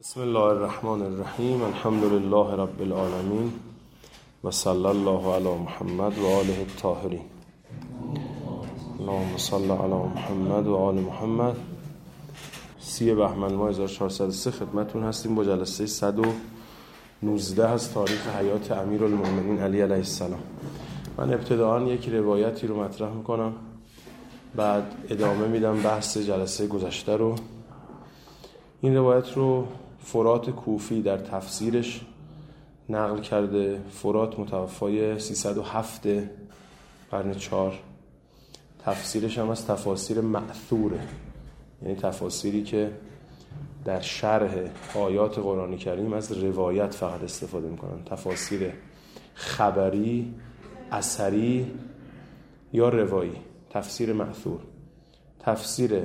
بسم الله الرحمن الرحیم. الحمد لله رب العالمین و صلی الله علی محمد و آله الطاهرین. اللهم صل علی محمد و آل محمد. 30 بهمن ماه 1403 خدمتون هستیم با جلسه 119 از تاریخ حیات امیرالمؤمنین علی علیه السلام. من ابتداءً یک روایتی رو مطرح میکنم، بعد ادامه میدم بحث جلسه گذشته رو. این روایت رو فرات کوفی در تفسیرش نقل کرده. فرات متوفای 307 قرن 4. تفسیرش هم از تفاسیر مأثوره، یعنی تفاسیری که در شرح آیات قرآن کریم از روایت فقط استفاده میکنن. تفاسیر خبری، اثری یا روایی. تفسیر مأثور. تفسیر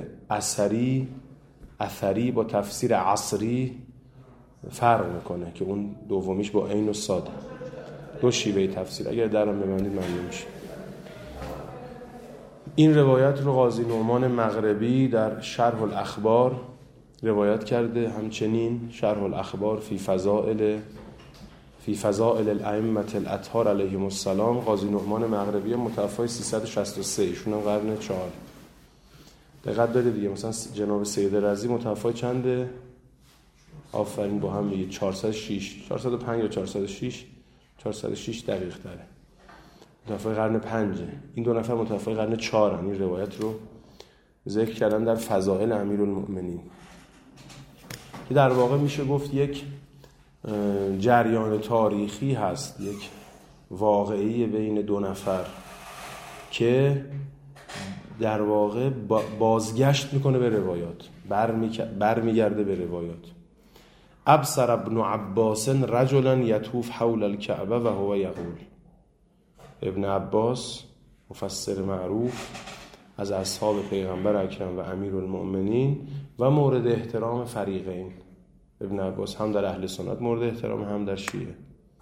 اثری با تفسیر عصری فرق میکنه که اون دومیش با عین و صاد. دو شیوه تفسیر. اگر درم ببندید ممنون میشه. این روایت رو قاضی نعمان مغربی در شرح الاخبار روایت کرده. همچنین شرح الاخبار فی فضائل الائمه الاطهار علیهم السلام، قاضی نعمان مغربی متوفای 363، ایشون هم قرن 4. دقت دارید دیگه، مثلا جناب سید رضی متوفای چنده؟ آفرین، با هم میگه 406 405 یا 406 دقیق تره. متوفای قرن 5. این دو نفر متوفای قرن 4. این روایت رو ذکر کردن در فضائل امیرالمؤمنین، که در واقع میشه گفت یک جریان تاریخی هست، یک واقعی بین دو نفر که در واقع بازگشت میکنه به روایات، برمیگرده به روایات. ابصر ابن عباس رجلا یطوف حول الکعبه و هو یقول. ابن عباس مفسر معروف از اصحاب پیغمبر اکرم و امیرالمؤمنین و مورد احترام فریقین. ابن عباس هم در اهل سنت مورد احترام، هم در شیعه.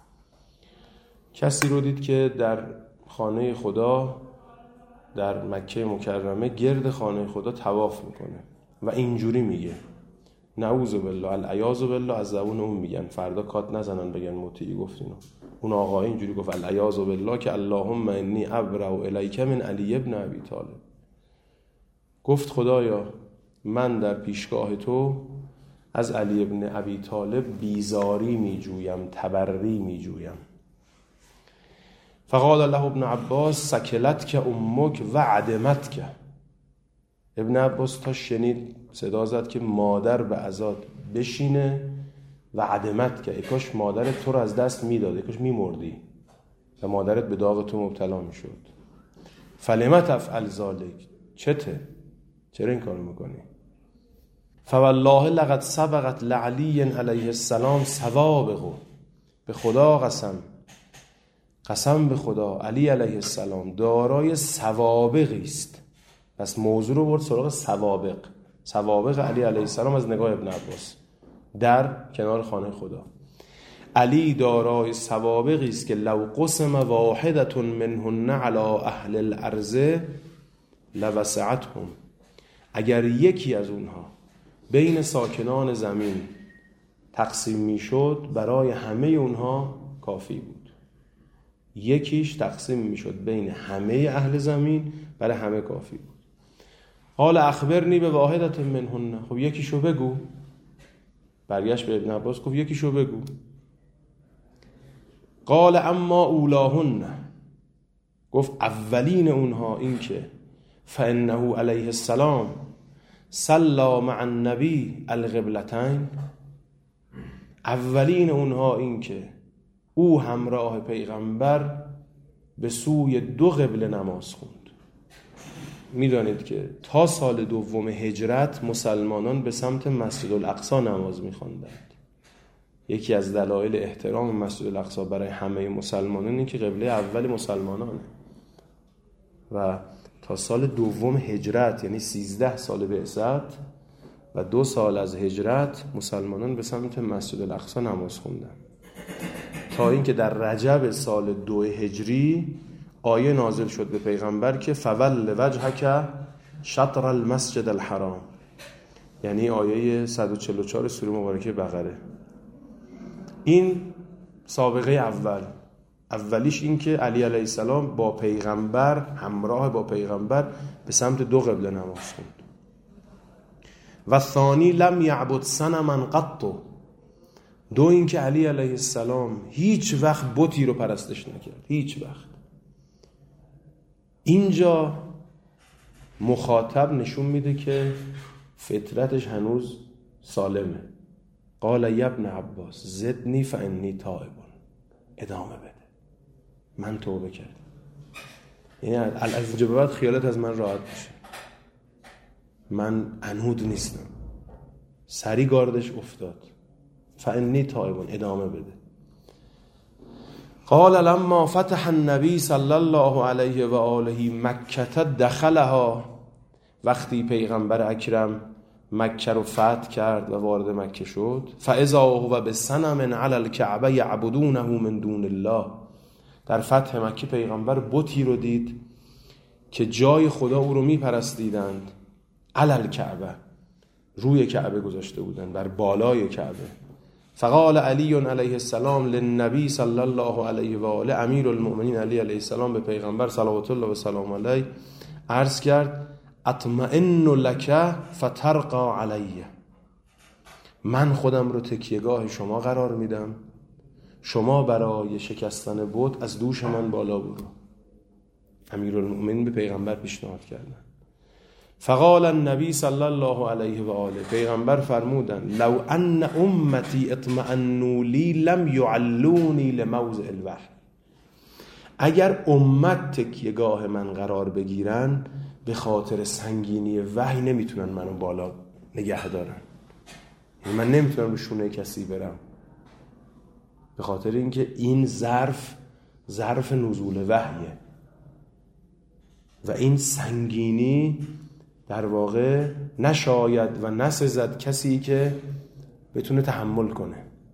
کسی رو دید که در خانه خدا در مکه مکرمه گرد خانه خدا طواف میکنه و اینجوری میگه نعوذ بالله، العیاذ بالله. از زبون اون میگن، فردا کات نزنن بگن مطیعی گفتینو. اون آقا اینجوری گفت العیاذ بالله که اللهم انی ابرأ الیک من علی ابن ابی طالب. گفت خدایا من در پیشگاه تو از علی ابن ابی طالب بیزاری میجویم، تبری میجویم. فقال له ابن عباس سکلتک امک و عدمتک. ابن عباس تا شنید صدا زد که مادر به عزات بشینه و عدمتک، ای کاش مادرت تو رو از دست میداد، ای کاش میمردی و مادرت به داغ تو مبتلا میشد. فلم تفعل ذلک، چرا این کارو میکنی؟ فوالله لقد سبقت لعلی علیه السلام سوابق. به خدا قسم به خدا علی علیه السلام دارای سوابقی است. پس موضوع رو برد سراغ سوابق علی علیه السلام از نگاه ابن عباس در کنار خانه خدا. علی دارای سوابقی است که لو قسم واحدة منهن علی اهل الارض لوسعتهم. اگر یکی از اونها بین ساکنان زمین تقسیم میشد برای همه اونها کافی بود. یکیش تقسیم میشد بین همه اهل زمین برای همه کافی بود. حال اخبرنی به واحدة منهن. خب یکیشو بگو. برگشت به ابن عباس گفت یکیشو بگو. قال اما اولاهن. گفت اولین اونها این که فانه علیه السلام صلی مع النبی القبلتین. اولین اونها این که او همراه پیغمبر به سوی 2 قبله نماز خوند. میدانید که تا سال 2 هجرت مسلمانان به سمت مسجد الاقصی نماز میخواندند. یکی از دلایل احترام مسجد الاقصی برای همه مسلمانان اینه که قبله اول مسلمانانه و تا سال 2 هجرت، یعنی 13 سال بعثت و 2 سال از هجرت، مسلمانان به سمت مسجد الاقصی نماز خوندند. تا اینکه در رجب سال 2 هجری آیه نازل شد به پیغمبر که فول وجهک شطر المسجد الحرام. یعنی آیه 144 سوره مبارکه بقره. این سابقه اولیش این که علی علیه السلام با پیغمبر، همراه با پیغمبر به سمت دو قبله نماز خوند. و ثانی لم یعبد صنما قط، دو این که علی علیه السلام هیچ وقت بتی رو پرستش نکرد، هیچ وقت. اینجا مخاطب نشون میده که فطرتش هنوز سالمه. قال یا ابن عباس زدنی فانی تائب، ادامه بده، من توبه کردم. یعنی از اینجا به بعد خیالت از من راحت میشه، من عنود نیستم. سری گاردش افتاد. فانی تائب، ادامه بده. قال لما فتح النبی صلی الله علیه و آله مکه دخلها، وقتی پیغمبر اکرم مکه رو فتح کرد و وارد مکه شد، فاذا هو بصنم علی الکعبه یعبدونه من دون الله، در فتح مکه پیغمبر بتی رو دید که جای خدا او رو میپرستیدند. علی الکعبه، روی کعبه گذاشته بودن، بر بالای کعبه. فقال علی علیه السلام للنبی صلی الله علیه و آله، امیر المؤمنین علی علیه السلام به پیغمبر صلوات الله و سلام علیه عرض کرد اطمئن لک فترقى علیه، من خودم رو تکیهگاه شما قرار میدم، شما برای شکستن بت از دوش من بالا برو. امیرالمؤمنین به پیغمبر پیشنهاد کردن. فقال النبی صلی الله علیه و آله، پیغمبر فرمودن لو ان امتی اطمئنوا لی لم یعلونی لموضع الوحی، اگر امت تکیهگاه من قرار بگیرن به خاطر سنگینی وحی نمیتونن منو بالا نگه دارن، یعنی من نمیتونم به شونه کسی برم، به خاطر اینکه این ظرف نزول وحیه و این سنگینی در واقع نشاید و نسزد کسی که بتونه تحمل کنه.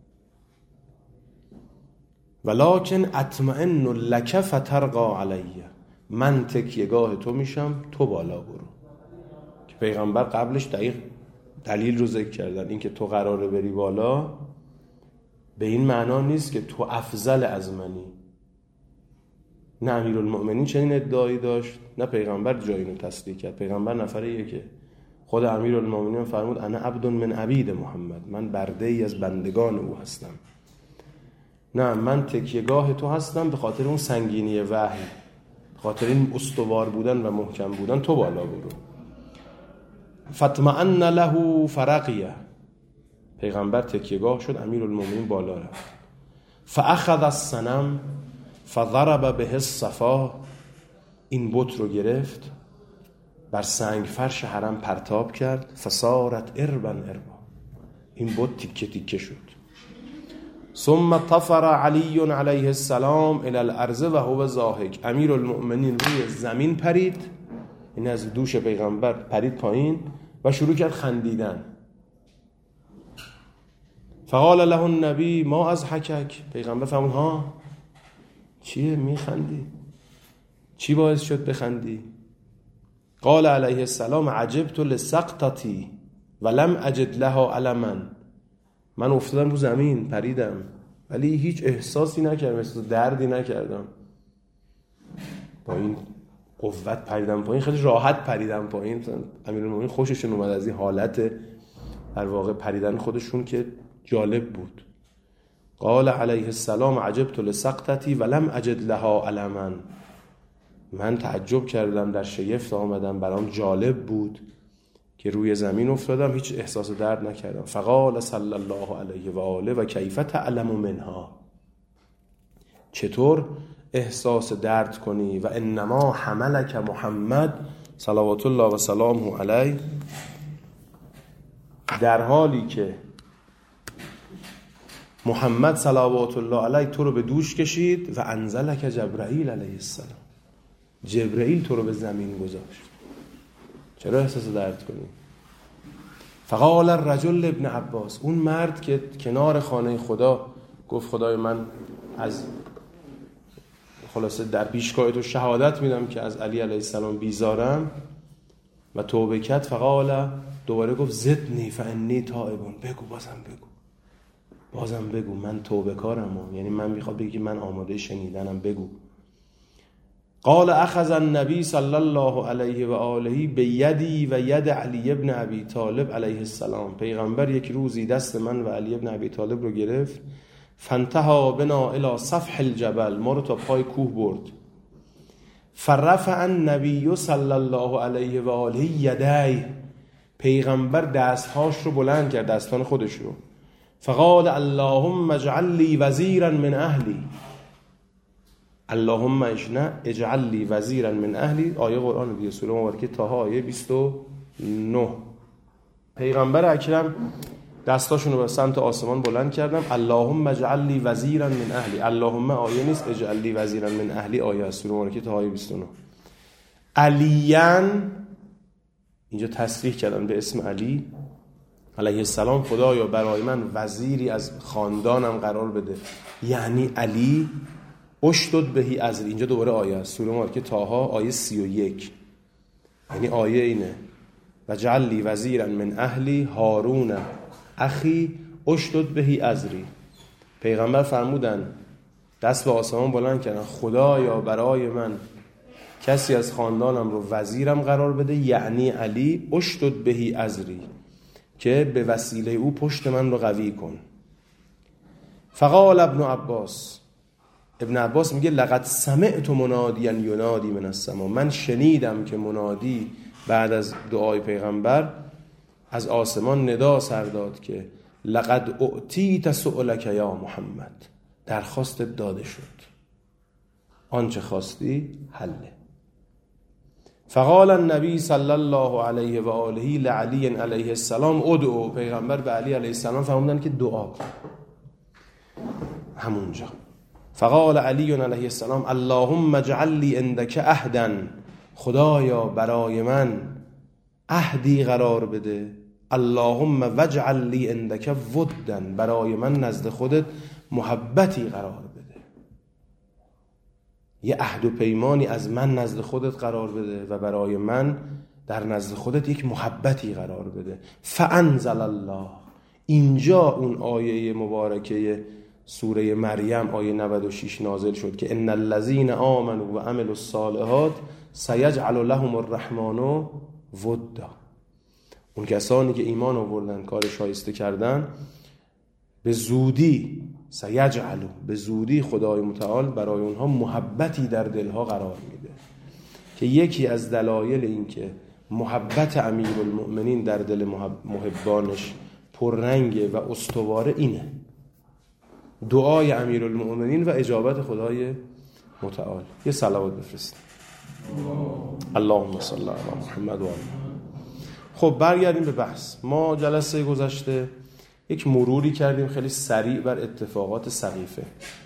ولکن اطمئن لک فترقى علیه، من تکیهگاه تو میشم، تو بالا برو. که پیغمبر قبلش دقیق دلیل رو ذکر کردن، این که تو قراره بری بالا به این معنا نیست که تو افضل از منی. نه امیرالمؤمنین چنین ادعایی داشت، نه پیغمبر جای اینو تصدیق کرد. پیغمبر نفریه که خود امیرالمؤمنین فرمود انا عبد من عبید محمد، من برده ای از بندگان او هستم. نه، من تکیهگاه تو هستم به خاطر اون سنگینی وحی، به خاطر این استوار بودن و محکم بودن، تو بالا برو. فاطمئن له فرقیه، پیغمبر تکیهگاه شد، امیرالمؤمنین بالا رفت. فاخذ الصنم فضرب به الصفا، این بت رو گرفت بر سنگ فرش حرم پرتاب کرد. فصارت اربا اربا، این بت تیکه تیکه شد. ثم طفر علی علیه السلام الی الارض و هو ضاحک، امیرالمؤمنین روی زمین پرید، این از دوش پیغمبر پرید پایین و شروع کرد خندیدن. فقال له النبی ما اضحکک، پیغمبر فرمود ها چیه میخندی؟ چی باعث شد بخندی؟ قال علیه السلام عجبت لسقطتی ولم اجد لها علما، من افتادم رو زمین پریدم ولی هیچ احساسی نکردم، احساس دردی نکردم، با این قوت پریدم پایین، خیلی راحت پریدم پایین. امیرالمؤمنین خوششون اومد از این حالت در واقع پریدن خودشون که جالب بود. قال علیه السلام عجبت لسقطتی ولم اجد لها علما، من تعجب کردم، در شگفت آمدم، برام جالب بود که روی زمین افتادم، هیچ احساس درد نکردم. فقال صلی الله علیه و آله و کیف تعلم منها، چطور احساس درد کنی؟ و انما حملک محمد صلوات الله و سلامه علیه، در حالی که محمد صلوات الله علیه تو رو به دوش کشید و انزلک جبرائیل علیه السلام، جبرائیل تو رو به زمین گذاشت، چرا احساس درد کنی؟ فقال الرجل ابن عباس، اون مرد که کنار خانه خدا گفت خدای من از خلاصه در پیشگاه تو شهادت میدم که از علی علیه السلام بیزارم، و توبه کرد. فقال، دوباره گفت زدنی فانی تائبون، بگو بازم بگو من توبه کارم، یعنی من میخواد بگی من آماده شنیدنم، بگو. قال اخذ النبی صلی الله علیه و آله بیدی و ید علی ابن ابی طالب علیه السلام. پیغمبر یک روزی دست من و علی ابن ابی طالب رو گرفت. فانتهى بنا الى سفح الجبل، ما رو تا پای کوه برد. فرفع النبی صلی الله علیه و آله یدی، پیغمبر دستهاش رو بلند کرد، دستان خودش رو. فقال اللهم اجعل لی وزیرا من اهلی، اللهم اجعل لی وزیرا من اهلی. آیه قرآن دیگه، سوره مبارکه طه آیه 29. پیغمبر اکرم دستاشون رو به سمت آسمان بلند کردم. اللهم اجعل لی وزیرا من اهلی، اللهم آیه نیست، اجعل لی وزیرا من اهلی آیه است، سوره مبارکه طه آیه 29. علیان، اینجا تصریح کردن به اسم علی علیه السلام، خدایا برای من وزیری از خاندانم قرار بده، یعنی علی. اشدد بهی ازری، اینجا دوباره آیه است، سوره مبارکه طه آیه 31. یعنی آیه اینه و جعل لی وزیرا من اهلی هارون اخی اشدد بهی ازری. پیغمبر فرمودن، دست به آسمان بلند کردن، خدایا برای من کسی از خاندانم رو وزیرم قرار بده، یعنی علی. اشدد بهی ازری، که به وسیله او پشت من رو قوی کن. فقال ابن عباس میگه لقد سمعت منادیا ینادی من السما، من شنیدم که منادی بعد از دعای پیغمبر از آسمان ندا سر داد که لقد اعطیت سؤلک یا محمد، درخواستت داده شد، آنچه خواستی حله. فقال النبی صلی الله علیه و آله لعلی علیه السلام ادعو، پیغمبر به علی علیه السلام فرمودن که دعا کن. همونجا فقال علی علیه السلام اللهم اجعل لی عندک عهدا، خدایا برای من عهدی قرار بده. اللهم واجعل لی عندک ودا، برای من نزد خودت محبتی قرار بده، یه عهد و پیمانی از من نزد خودت قرار بده و برای من در نزد خودت یک محبتی قرار بده. فانزل الله، اینجا اون آیه مبارکه سوره مریم آیه 96 نازل شد که ان الذين آمنوا و عملوا الصالحات سیجعل لهم الرحمن ودا. اون کسانی که ایمان آوردن، کار شایسته کردن، به زودی سیجعلوا، به زودی خدای متعال برای اونها محبتی در دلها قرار میده، که یکی از دلایل این که محبت امیرالمؤمنین در دل محبانش پررنگه و استواره اینه، دعای امیرالمؤمنین و اجابت خدای متعال. یه صلوات بفرستید. اللهم صل علی محمد و آله. خب برگردیم به بحث. ما جلسه گذشته یک مروری کردیم خیلی سریع بر اتفاقات سقیفه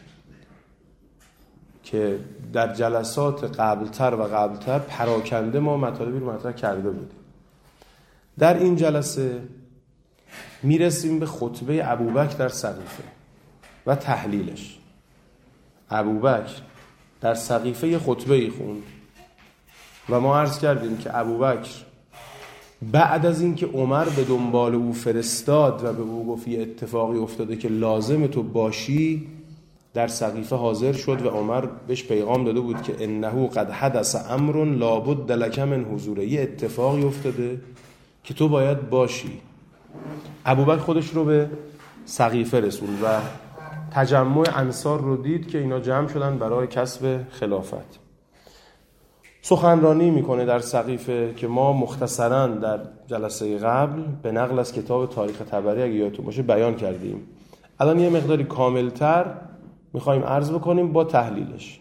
که در جلسات قبلتر پراکنده ما مطالبی رو مطرح کرده بودیم. در این جلسه میرسیم به خطبه ابوبکر در سقیفه و تحلیلش. ابوبکر در سقیفه خطبه‌ای خوند و ما عرض کردیم که ابوبکر بعد از اینکه عمر به دنبال او فرستاد و به او گفت یه اتفاقی افتاده که لازم تو باشی، در سقیفه حاضر شد و عمر بهش پیغام داده بود که انه قد حدث امر لابد لک من حضوره، یه اتفاقی افتاده که تو باید باشی. ابوبکر خودش رو به سقیفه رسوند و تجمع انصار رو دید که اینا جمع شدن برای کسب خلافت. سخنرانی میکنه در سقیفه که ما مختصراً در جلسه قبل به نقل از کتاب تاریخ طبری اگه یادتون باشه بیان کردیم. الان یه مقداری کاملتر میخوایم عرض بکنیم با تحلیلش.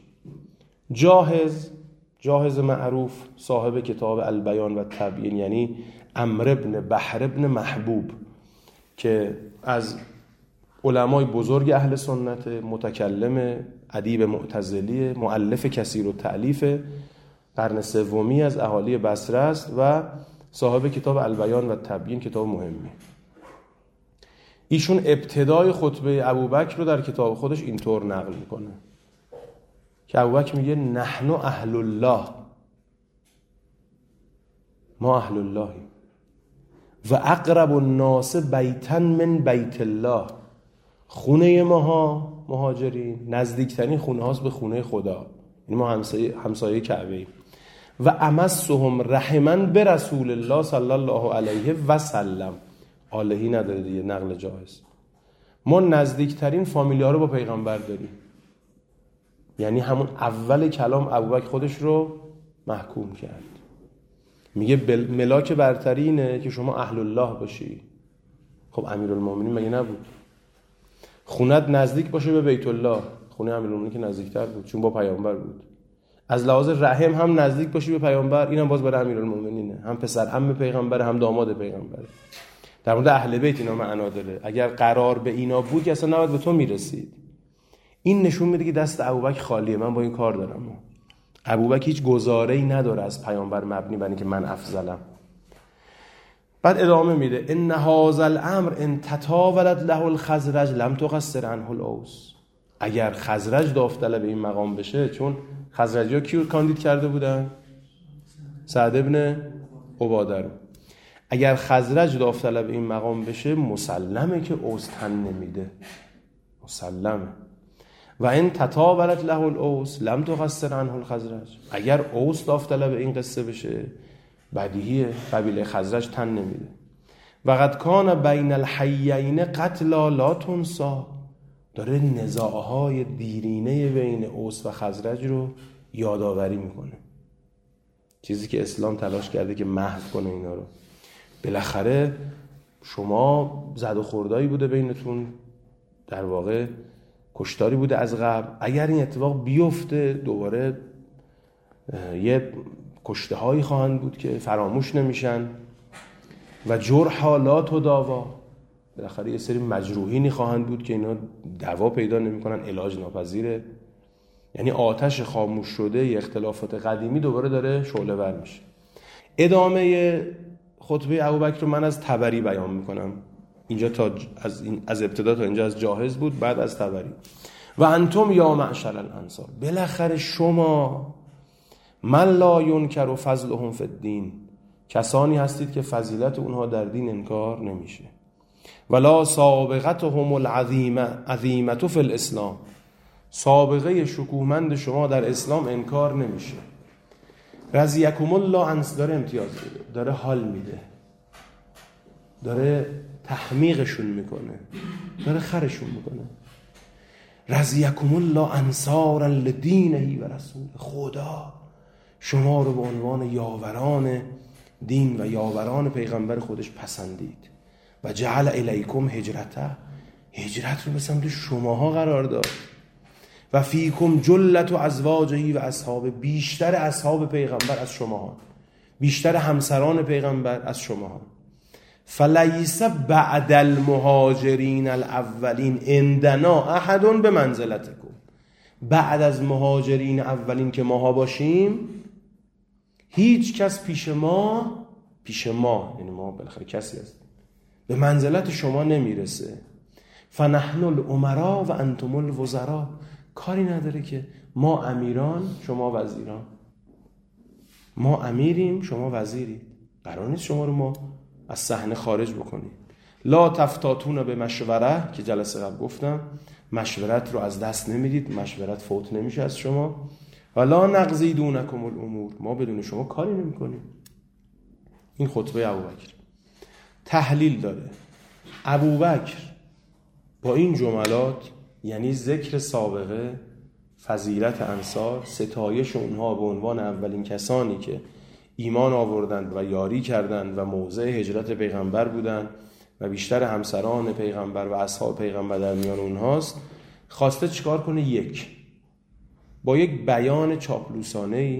جاهز معروف صاحب کتاب البیان و تبیین، یعنی عمرو بن بحر بن محبوب که از علمای بزرگ اهل سنت، متکلم، ادیب معتزلی، مؤلف کثیر التألیف، قرن سومی از اهالی بصره است و صاحب کتاب البیان و تبیین، کتاب مهمی. ایشون ابتدای خطبه ابوبکر رو در کتاب خودش اینطور نقل میکنه که ابوبکر میگه نحن اهل الله، ما اهل اللهیم و اقرب الناس بیتا من بیت الله. خونه ماها مهاجرین نزدیکترین خونه هاست به خونه خدا، یعنی ما همسایه کعبه ایم. و امسهم رحما به رسول الله صلی الله علیه و سلم. آلهی نداره دیگه، نقل جایز. ما نزدیکترین فامیلیا رو با پیغمبر داریم، یعنی همون اول کلام ابوبکر خودش رو محکوم کرد، میگه ملاک برتری اینه که شما اهل الله باشی. خب امیرالمومنین مگه نبود؟ خونت نزدیک باشه به بیت الله. خونه امیرالمومنین که نزدیکتر بود چون با پیامبر بود. از لحاظ رحم هم نزدیک باشی به پیامبر، اینم باز برای امیرالمومنینه، هم پسر عم پیغمبر هم داماد پیغمبر. در مورد اهل بیت اینا معنا داره. اگر قرار به اینا بود که اصلا نباید به تو میرسید. این نشون میده که دست ابوبکر خالیه، من با این کار دارم. ابوبکر هیچ گزاره‌ای نداره از پیامبر مبنی بر اینکه من افضلم. بعد ادامه میده ان هذا الامر ان تطاولت له الخزرج لم تقصر عنه الاوس. اگر خزرج داوطلب این مقام بشه، چون خزرجی‌ها کیو کاندید کرده بودن؟ سعد ابن عباده رو. اگر خزرج داوطلب این مقام بشه مسلمه که اوس تن نمیده، مسلمه. و این تطاولت له الاوس لم تقصر عنه الخزرج. اگر اوس داوطلب این قصه بشه بدیهیه قبیله خزرج تن نمیده. و قد کان بین الحیین قتلا لا تنسى. داره نزاعهای دیرینه بین اوس و خزرج رو یادآوری میکنه، چیزی که اسلام تلاش کرده که محو کنه اینا رو. بالاخره شما زد و خوردایی بوده بینتون، در واقع کشتاری بوده از قبل. اگر این اتفاق بیفته دوباره یه کشته هایی خواهند بود که فراموش نمیشن. و جرحا لا تداوا. بالاخره یه سری مجروحینی خواهند بود که اینا دوا پیدا نمیکنن، علاج ناپذیره. یعنی آتش خاموش شده ی اختلافات قدیمی دوباره داره شعله ور میشه. ادامه خطبه ابوبکر رو من از طبری بیان میکنم. اینجا تا از ابتدا تا اینجا از جاهز بود، بعد از طبری. و انتم یا معشر الانصار. بالاخره شما من لا ینکر فضلهم فی الدین، کسانی هستید که فضیلت اونها در دین انکار نمیشه. ولا سابقتهم العظیمه فی الاسلام، سابقه شکوهمند شما در اسلام انکار نمیشه. رضیکم الله داره امتیاز میده، داره حال میده، داره تحمیقشون میکنه، داره خرشون میکنه. رضیکم الله انصارا لدینه و رسول. خدا شما رو به عنوان یاوران دین و یاوران پیغمبر خودش پسندید. و جعل الیکم هجرته، هجرت رو به سمت شماها قرار داد. و فیکم جلت و ازواجهی و اصحاب، بیشتر اصحاب پیغمبر از شماها، بیشتر همسران پیغمبر از شماها. فلیس بعد المهاجرین الاولین عندنا احد به منزلتکم. بعد از مهاجرین اولین که ماها باشیم هیچ کس پیش ما یعنی ما بالاخره کسی هست، به منزلت شما نمیرسه. فنحن الامراء و انتم الوزراء. کاری نداره که ما امیران شما وزیران، ما امیریم شما وزیرید. قرار نیست شما رو ما از صحنه خارج بکنیم. لا تفتاتون به مشوره، که جلسه قبل گفتم مشورت رو از دست نمیدید، مشورت فوت نمیشه از شما. ولا نقضی دونکم الامور، ما بدون شما کاری نمی کنیم. این خطبه ابوبکر تحلیل داره. ابوبکر با این جملات، یعنی ذکر سابقه، فضیلت انصار، ستایش اونها به عنوان اولین کسانی که ایمان آوردند و یاری کردند و موضع هجرت پیغمبر بودند و بیشتر همسران پیغمبر و اصحاب پیغمبر در میان اونهاست، خواسته چیکار کنه؟ با یک بیان چاپلوسانه‌ای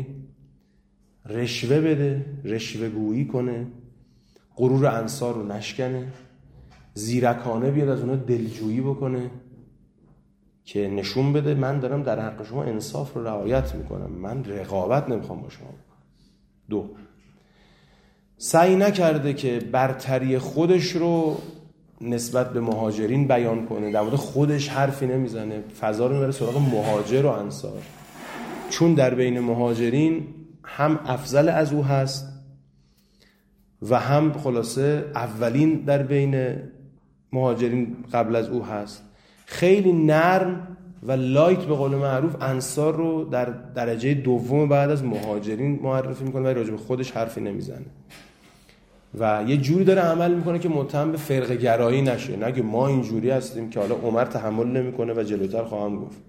رشوه بده، رشوه گویی کنه، غرور انصار رو نشکنه، زیرکانه بیاد از اونها دلجویی بکنه که نشون بده من دارم در حق شما انصاف رو رعایت میکنم، من رقابت نمیخوام با شما بکنم. 2، سعی نکرده که برتری خودش رو نسبت به مهاجرین بیان کنه، در مورد خودش حرفی نمیزنه، فضا رو میبره سراغ مهاجر و انصار، چون در بین مهاجرین هم افضل از او هست، و هم خلاصه اولین در بین مهاجرین قبل از او هست. خیلی نرم و لایت به قول معروف انصار رو در درجه دوم بعد از مهاجرین معرفی میکنه و راجع به خودش حرفی نمیزنه و یه جوری داره عمل میکنه که متهم به فرقه گرایی نشه، نگه ما اینجوری هستیم که حالا عمر تحمل نمیکنه و جلوتر خواهم گفت.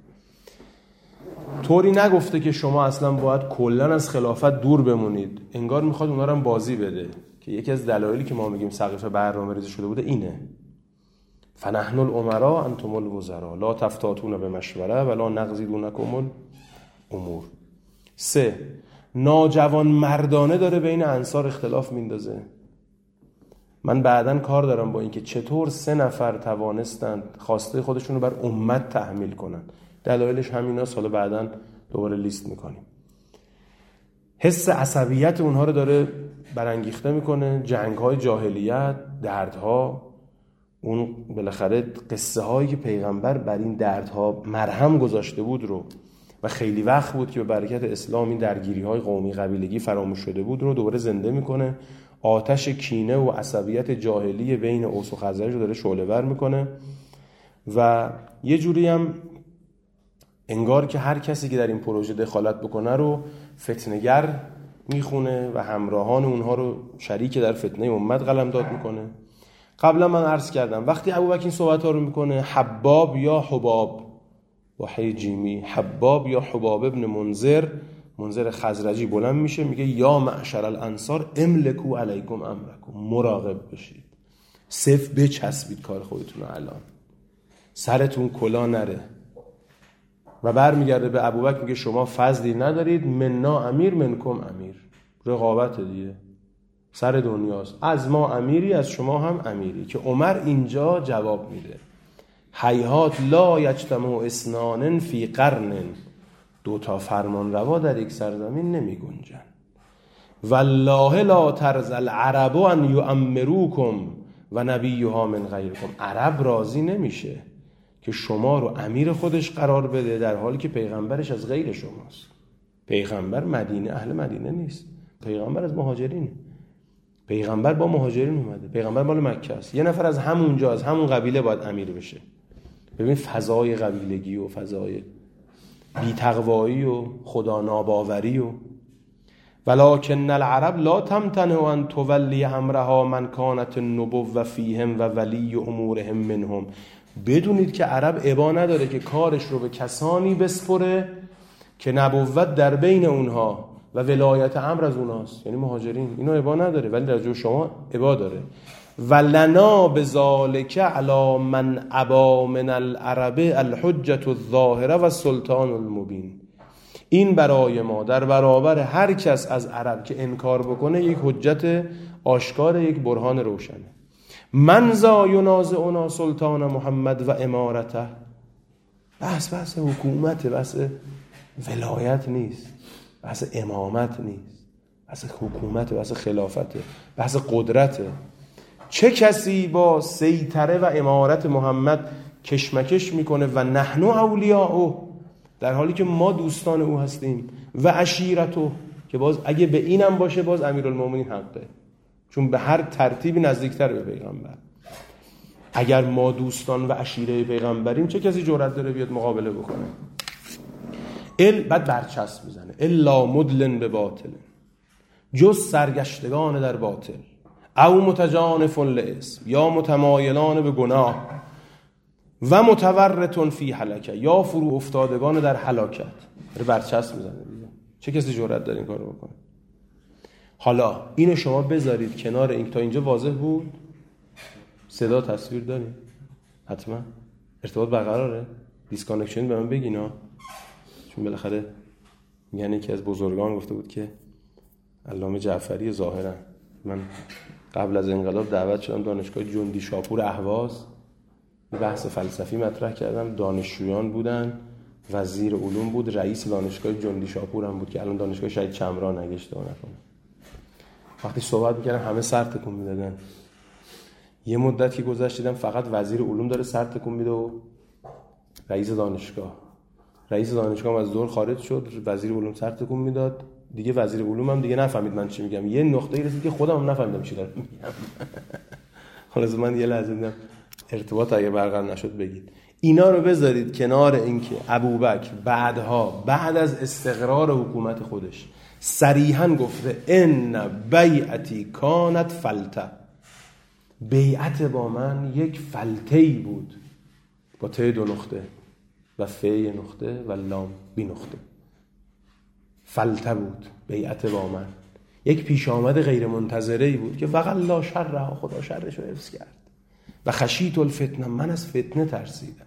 طوری نگفته که شما اصلا باید کلا از خلافت دور بمونید، انگار میخواد اونا رو هم بازی بده که یکی از دلایلی که ما میگیم سقف برنامه‌ریزی شده بوده اینه. فنحن الامراء انتم الوزراء لا تفتاتون به مشوره ولا نقضیدونکم الامور. 3. ناجوان مردانه داره بین انصار اختلاف میندازه. من بعداً کار دارم با اینکه چطور 3 نفر توانستند خواسته خودشون رو بر امت تحمیل کنن. دلایلش همیناست، حالا بعداً دوباره لیست میکنیم. حس عصبیت اونها رو داره برانگیخته میکنه، جنگ‌های جاهلیت، دردها، اون بالاخره قصه هایی که پیغمبر بر این دردها مرهم گذاشته بود رو و خیلی وقت بود که به برکت اسلام این درگیری های قومی قبیلگی فراموش شده بود رو دوباره زنده میکنه. آتش کینه و عصبیت جاهلی بین اوس و خزرج رو داره شعله ور میکنه و یه جوری هم انگار که هر کسی که در این پروژه دخالت بکنه رو فتنه‌گر میخونه و همراهان اونها رو شریک در فتنه امت قلمداد میکنه. قبلا من عرض کردم وقتی ابوبکر این صحبت‌ها رو میکنه، حباب یا حباب با حی جیمی، حباب یا حباب ابن منذر خزرجی بلند میشه میگه یا معشر الانصار املکو علیکم امرکم، مراقب بشید، صف بچسبید کار خودتون الان، سرتون کلا نره. و برمیگرده به ابوبکر میگه شما فضلی ندارید، منا امیر منکم امیر، رقابت دیگه سر دنیاست، از ما امیری از شما هم امیری. که عمر اینجا جواب میده هیهات لا یجتمع اثنان فی قرن، 2 فرمان روا در یک سرزمین نمی گنجن. والله لا ترضى العرب ان یؤمروکم و نبیها من غیرکم، عرب راضی نمیشه که شما رو امیر خودش قرار بده در حالی که پیغمبرش از غیر شماست. پیغمبر مدینه اهل مدینه نیست، پیغمبر از مهاجرینه، پیغمبر با مهاجرین اومده، پیغمبر مال مکه است. یه نفر از همونجا از همون قبیله باید امیر بشه. ببین فضای قبیلگی و فضای بی‌تقوایی و خدا ناباوری و ولکن العرب لا تمتنع ان تولی امرها من کانت النبوة فیهم و ولی امورهم منهم. بدونید که عرب ابا نداره که کارش رو به کسانی بسپره که نبوت در بین اونها و ولایت امر از اوناست، یعنی مهاجرین. اینو ابا نداره ولی در جو شما ابا داره. ولنا بذالک علی من ابا من العرب الحجة الظاهره و السلطان المبین. این برای ما در برابر هر کس از عرب که انکار بکنه یک حجت آشکار، یک برهان روشنه. من ذا ینازعنا سلطان محمد و امارته. بحث حکومت، بحث ولایت نیست، بحث امامت نیست، بحث حکومت، بحث خلافت، بحث قدرت. چه کسی با سیطره و امارت محمد کشمکش میکنه و نحن اولیاءه، در حالی که ما دوستان او هستیم، و عشیرته، که باز اگه به اینم باشه باز امیرالمومنین حقه، چون به هر ترتیبی نزدیکتر به پیغمبر. اگر ما دوستان و عشیره پیغمبریم چه کسی جرأت داره بیاد مقابله بکنه؟ بعد برچسب میزنه الا مدلن به باطل، جز سرگشتگان در باطل، او متجانف لاسم، یا متمایلان به گناه، و متورطون فی هلکه، یا فرو افتادگان در هلاکت. برچسب میزنه. چه کسی جرأت داره این کارو بکنه؟ حالا اینو شما بذارید کنار این، تا اینجا واضح بود؟ صدا تصویر داریم؟ حتما ارتباط برقراره؟ دیسکانکشن به من بگینا، چون بالاخره یعنی که از بزرگان گفته بود که علامه جعفری ظاهرا، من قبل از انقلاب دعوت شدم دانشگاه جندی شاپور اهواز، بحث فلسفی مطرح کردم، دانشجویان بودن، وزیر علوم بود، رئیس دانشگاه جندی شاپور هم بود که الان دانشگاه شهید چمران اگه اشتباه نکنم. وقتی صحبت میکردم همه سر تکون میدادن. یه مدتی گذشت دیدم فقط وزیر علوم داره سر تکون میده و رئیس دانشگاه هم از دور خارج شد، وزیر علوم سر تکون میداد، دیگه وزیر علومم دیگه نفهمید من چی میگم. یه نقطه‌ای رسید که خودم هم نفهمیدم چی دارم میگم. خلاص من یه لحظه دیدم ارتباط اگه برقرار نشد بگید. اینا رو بذارید کنار اینکه ابوبکر بعد از استقرار حکومت خودش صریحاً گفته ان بیعتی کانت فلته، بیعت با من یک فلته‌ای بود با ته 2 نقطه و ف یه نقطه و لام بی نقطه. فلته بود بیعت با من، یک پیش آمد غیر منتظره‌ای بود که فقط لا شر، خدا شرش رو حفظ کرد. و خشیت الفتنه، من از فتنه ترسیدم.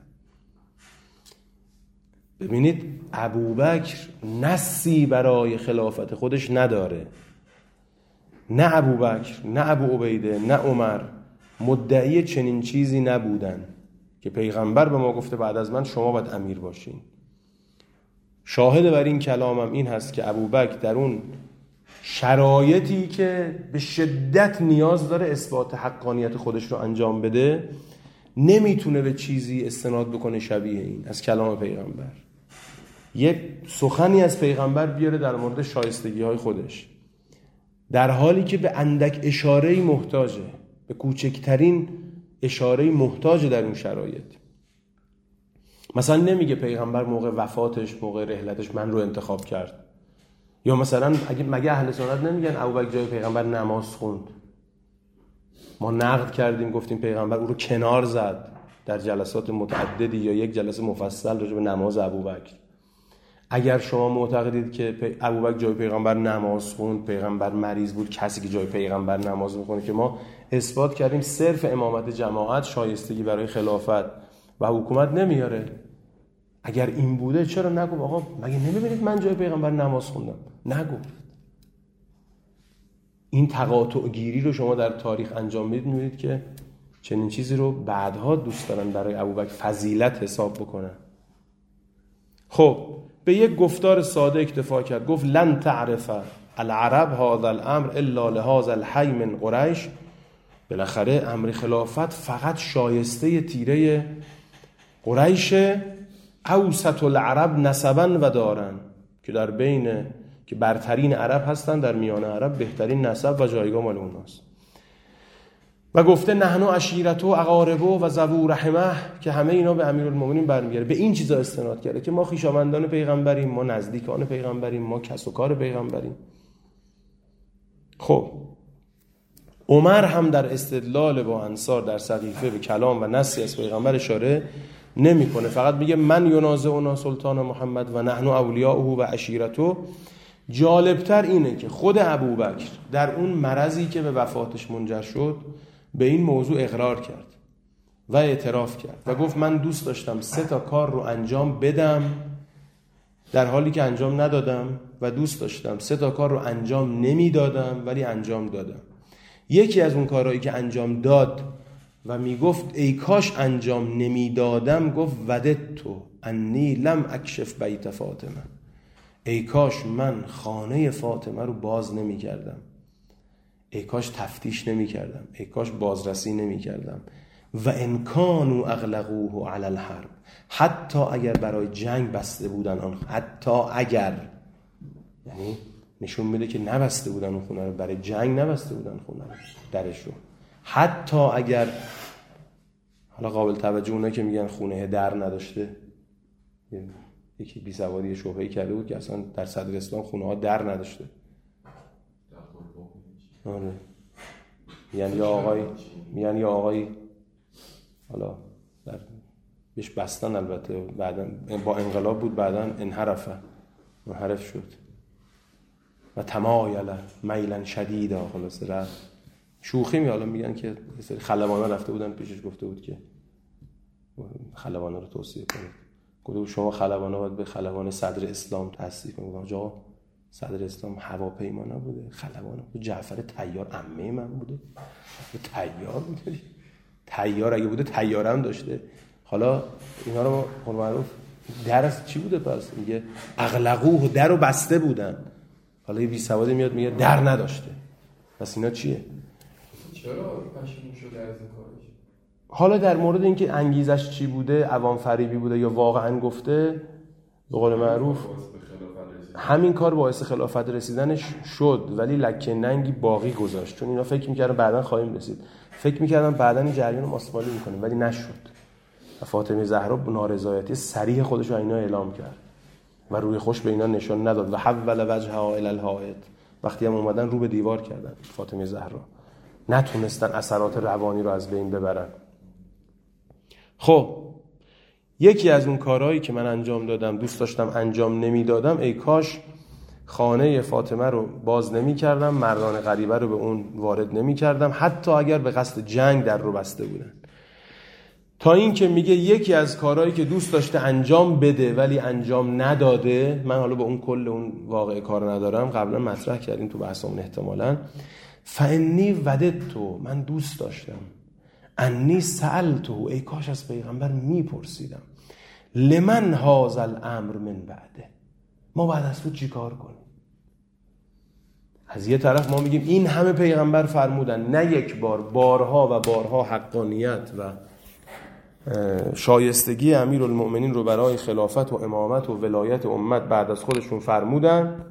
ببینید ابوبکر نصی برای خلافت خودش نداره. نه ابوبکر، نه ابو عبیده، نه عمر مدعی چنین چیزی نبودن که پیغمبر به ما گفته بعد از من شما باید امیر باشین. شاهد بر این کلامم این هست که ابوبکر در اون شرایطی که به شدت نیاز داره اثبات حقانیت خودش رو انجام بده، نمیتونه به چیزی استناد بکنه شبیه این از کلام پیغمبر. یک سخنی از پیغمبر بیاره در مورد شایستگی های خودش، در حالی که به اندک اشاره‌ای محتاجه، به کوچکترین اشاره‌ای محتاجه در اون شرایط. مثلا نمیگه پیغمبر موقع وفاتش، موقع رحلتش من رو انتخاب کرد، یا مثلا مگه اهل سنت نمیگن ابوبکر جای پیغمبر نماز خوند؟ ما نقد کردیم گفتیم پیغمبر او رو کنار زد در جلسات متعددی یا یک جلسه مفصل راجع به نماز ابوبکر. اگر شما معتقدید که ابوبکر جای پیغمبر نماز خوند، پیغمبر مریض بود، کسی که جای پیغمبر نماز میخونه، که ما اثبات کردیم صرف امامت جماعت شایستگی برای خلافت و حکومت نمیاره، اگر این بوده چرا نگو آقا مگه نمیبینید من جای پیغمبر نماز خوندم؟ نگو. این تقاطع گیری رو شما در تاریخ انجام میدید، میبینید که چنین چیزی رو بعدها دوست دارن برای ابوبکر فضیلت حساب بکنن. خب به یک گفتار ساده اکتفا کرد، گفت لن تعرف العرب هذا الامر الا لهذا الحي من قریش. بالاخره امر خلافت فقط شایسته تیره قریش، اوسط العرب نسبا و دارن، که در بین که برترین عرب هستن، در میان عرب بهترین نسب و جایگاه مال اوناست. و گفته نحنو عشیرتو اقاربو و ذو رحمه، که همه اینا به امیرالمومنین برمیگره. به این چیزا استناد کرده که ما خویشاوندان پیغمبریم، ما نزدیکان پیغمبریم، ما کس و کار پیغمبریم. خب عمر هم در استدلال با انصار در سقیفه به کلام و نصی از پیغمبر اشاره نمیکنه، فقط میگه من ینازعنا سلطان محمد و نحن اولیاؤه و عشیرته. جالبتر اینه که خود ابوبکر در اون مرضی که به وفاتش منجر شد به این موضوع اقرار کرد و اعتراف کرد و گفت من دوست داشتم 3 کار رو انجام بدم در حالی که انجام ندادم، و دوست داشتم 3 کار رو انجام نمیدادم ولی انجام دادم. یکی از اون کارهایی که انجام داد و میگفت ای کاش انجام نمیدادم، گفت وددتو انی لم اکشف بیت فاطمه، ای کاش من خانه فاطمه رو باز نمی کردم، ای کاش تفتیش نمی کردم، ای کاش بازرسی نمی کردم. و ان کانوا اغلقوه علی الحرب، حتی اگر برای جنگ بسته بودن آن، حتی اگر، یعنی نشون میده که نبسته بودن اون خونه رو، برای جنگ نبسته بودن خونه رو، درش رو. حتی اگر، حالا قابل توجه اونایی که میگن خونه در نداشته، یکی بی سوادی شبهه‌ای کرده بود که اصلا در صدر اسلام خونه ها در نداشته. آره. میگن یا آقای حالا در بهش بستن، البته بعداً با انقلاب بود، بعداً منحرف شد و تمایل میلا شدیدا، خلاص رفت. شوخی میگن که یه سری خلبانا رفته بودن پیشش، گفته بود که خلبانا رو توصیه کنید، گفته بود شما خلبانا باید به خلبان صدر اسلام تأسیس کنید. آقا صدر اسلام هواپیما نبوده، خلبانا بود. جعفر طیار عمه من بوده، طیار بوده، طیار اگه بوده طیارم داشته. حالا اینا رو ما معروف درس چی بوده؟ پس میگه اغلقوه، در رو بسته بودن. حالا یه بی سواده میاد میگه در نداشته، پس اینا چیه؟ چرا پشیمون شده از این کارش؟ حالا در مورد اینکه انگیزش چی بوده، عوام فریبی بوده یا واقعا گفته، به قول معروف همین کار باعث خلافت رسیدنش شد، ولی لکه ننگی باقی گذاشت، چون اینا فکر می‌کردن بعداً خواهیم رسید، فکر می‌کردن بعداً این جریان رو ماسمالی می‌کنیم، ولی نشد. فاطمه زهرا با نارضایتی صریح خودش رو اینا اعلام کرد و روی خوش به اینا نشان نداد و حول وجهها الی الحائط. وقتی هم اومدن رو به دیوار کردن فاطمه زهرا، نتونستن اثرات روانی رو از بین ببرن. خب یکی از اون کارهایی که من انجام دادم، دوست داشتم انجام نمیدادم، ای کاش خانه فاطمه رو باز نمی کردم، مردان غریبه رو به اون وارد نمی کردم، حتی اگر به قصد جنگ در رو بسته بودن. تا این که میگه یکی از کارهایی که دوست داشته انجام بده ولی انجام نداده، من حالا با اون کل اون واقعه کار ندارم، قبلا مطرح کردیم تو بحثمون احتمالاً، فانی وددتو، من دوست داشتم، انی سألتو، ای کاش از پیغمبر میپرسیدم، لمن هذا الامر من بعده، ما بعد از تو چی کار کنیم؟ از یه طرف ما میگیم این همه پیغمبر فرمودن، نه یک بار، بارها و بارها حقانیت و شایستگی امیرالمؤمنین رو برای خلافت و امامت و ولایت امت بعد از خودشون فرمودن.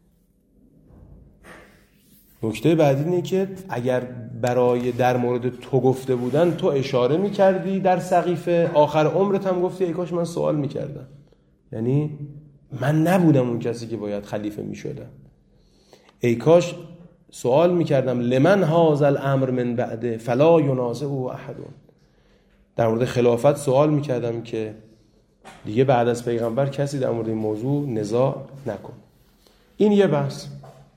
نکته بعدی اینه که اگر برای در مورد تو گفته بودن، تو اشاره میکردی در سقیفه، آخر عمرت هم گفتی ای کاش من سوال میکردم، یعنی من نبودم اون کسی که باید خلیفه میشدم، ای کاش سوال میکردم لمن هذا الامر من بعده فلا ینازعه احد، در مورد خلافت سوال میکردم که دیگه بعد از پیغمبر کسی در مورد این موضوع نزاع نکن. این یه بحث.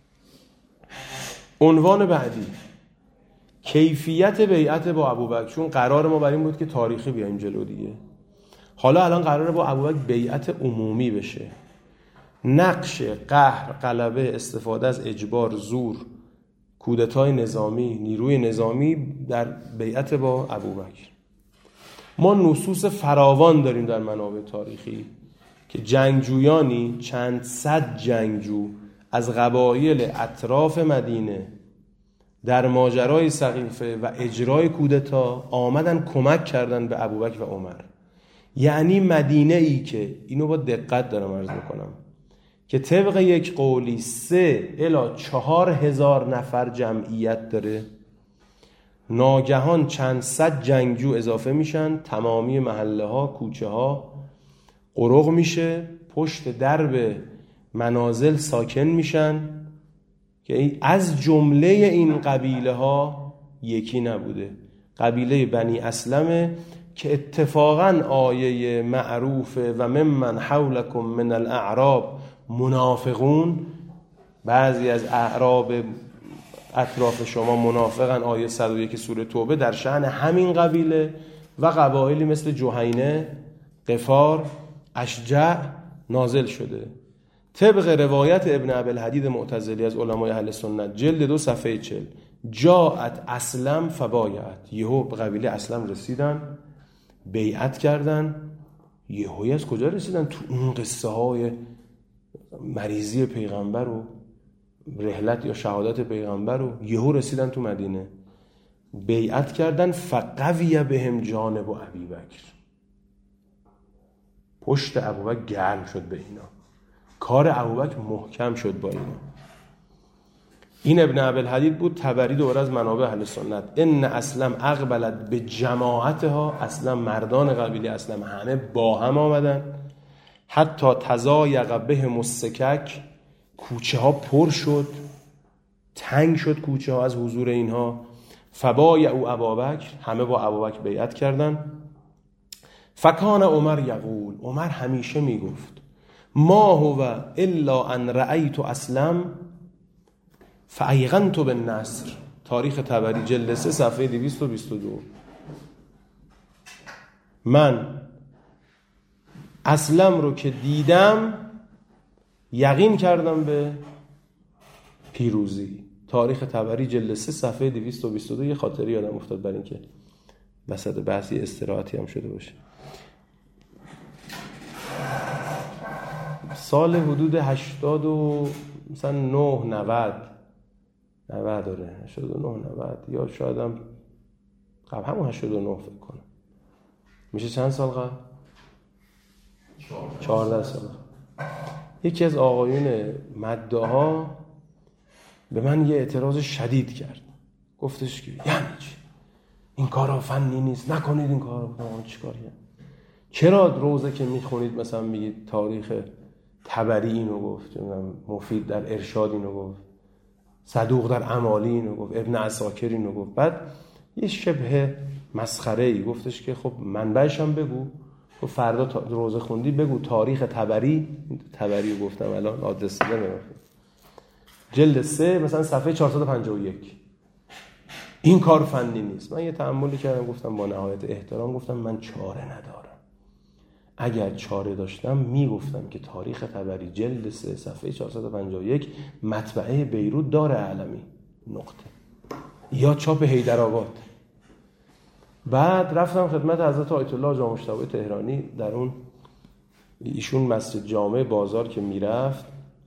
عنوان بعدی کیفیت بیعت با ابوبکر، چون قرار ما بر این بود که تاریخی بیایم جلو دیگه. حالا الان قراره با ابوبکر بیعت عمومی بشه. نقش قهر، غلبه، استفاده از اجبار، زور، کودتای نظامی، نیروی نظامی در بیعت با ابوبکر. ما نصوص فراوان داریم در منابع تاریخی که جنگجویانی، چند صد جنگجو از قبایل اطراف مدینه در ماجرای سقیفه و اجرای کودتا آمدن کمک کردن به ابوبکر و عمر. یعنی مدینه ای که اینو با دقت دارم عرض میکنم که طبق یک قولی 3 الی 4,000 نفر جمعیت داره، ناگهان چند صد جنگجو اضافه میشن، تمامی محله ها، کوچه ها قرق میشه، پشت درب منازل ساکن میشن که از جمله این قبیله ها یکی نبوده، قبیله بنی اسلمه که اتفاقا آیه معروفه و ممن حولکم من الاعراب منافقون، بعضی از اعراب اطراف شما منافقن، آیه 101 سوره توبه در شأن همین قبیله و قبایلی مثل جهینه، غفار، اشجع نازل شده. طبق روایت ابن ابی‌الحدید معتزلی از علمای اهل سنت جلد 2 صفحه 40، جاءت اسلم فبایعت، یهو به قبیله اسلم رسیدن، بیعت کردن. یهویی از کجا رسیدن؟ تو اون قصه های مریضی پیغمبر و رحلت یا شهادت پیغمبر و یهو رسیدن تو مدینه، بیعت کردن. فقوی بهم جانب ابوبکر، پشت ابوبکر گرم شد به اینا، کار ابوبکر محکم شد با اینا. این ابن ابی‌الحدید بود، طبری دوره از منابع اهل سنت. ان اسلم اقبلت به جماعتها، اصلا مردان قبیله اسلم همه با هم آمدن، حتی تضایق بهم السکک، کوچه ها پر شد، تنگ شد کوچه ها از حضور اینها. فبایعوا ابابکر، همه با ابوبکر بیعت کردن. فکان عمر یقول، عمر همیشه میگفت ما هو الا ان رأیت اسلم فایقنت بالنصر. تاریخ طبری جلد 3 صفحه 222. من اسلم رو که دیدم یقین کردم به پیروزی. تاریخ طبری جلد 3 صفحه 222. یه خاطری یادم افتاد برای اینکه وسط بحثی استراحتی هم شده باشه. سال حدود 80 و مثلا 90 داره، 89 90 یا شاید هم قبل همون 89 فکر کنم. میشه چند سال قبل؟ 14 سال. یکی از آقایون مدعاها به من یه اعتراض شدید کرد، گفتش که یعنی چی؟ این کارا فنی نیست، نکنید این کارا. گفتم چیکاریه؟ چرا روزه که میخونید مثلا میگید تاریخ طبری اینو گفت، مفید در ارشاد اینو گفت، صدوق در اعمالی اینو گفت، ابن عساکر اینو گفت. بعد یه شبه مسخره‌ای گفتش که خب منبعش هم بگو. گفت فردا روزه خوندی بگو تاریخ طبری رو گفتم الان آدرس نمیدونم، جلد 3 مثلا صفحه 451 این کار فنی نیست. من یه تأملی کردم، گفتم با نهایت احترام، گفتم من چاره ندارم. اگر چاره داشتم میگفتم که تاریخ طبری جلد 3 صفحه 451 مطبعه بیروت دار علمی نقطه یا چاپ حیدرآباد. بعد رفتم خدمت حضرت آیت الله جا مجتبی تهرانی. در اون ایشون مسجد جامع بازار که میرفت،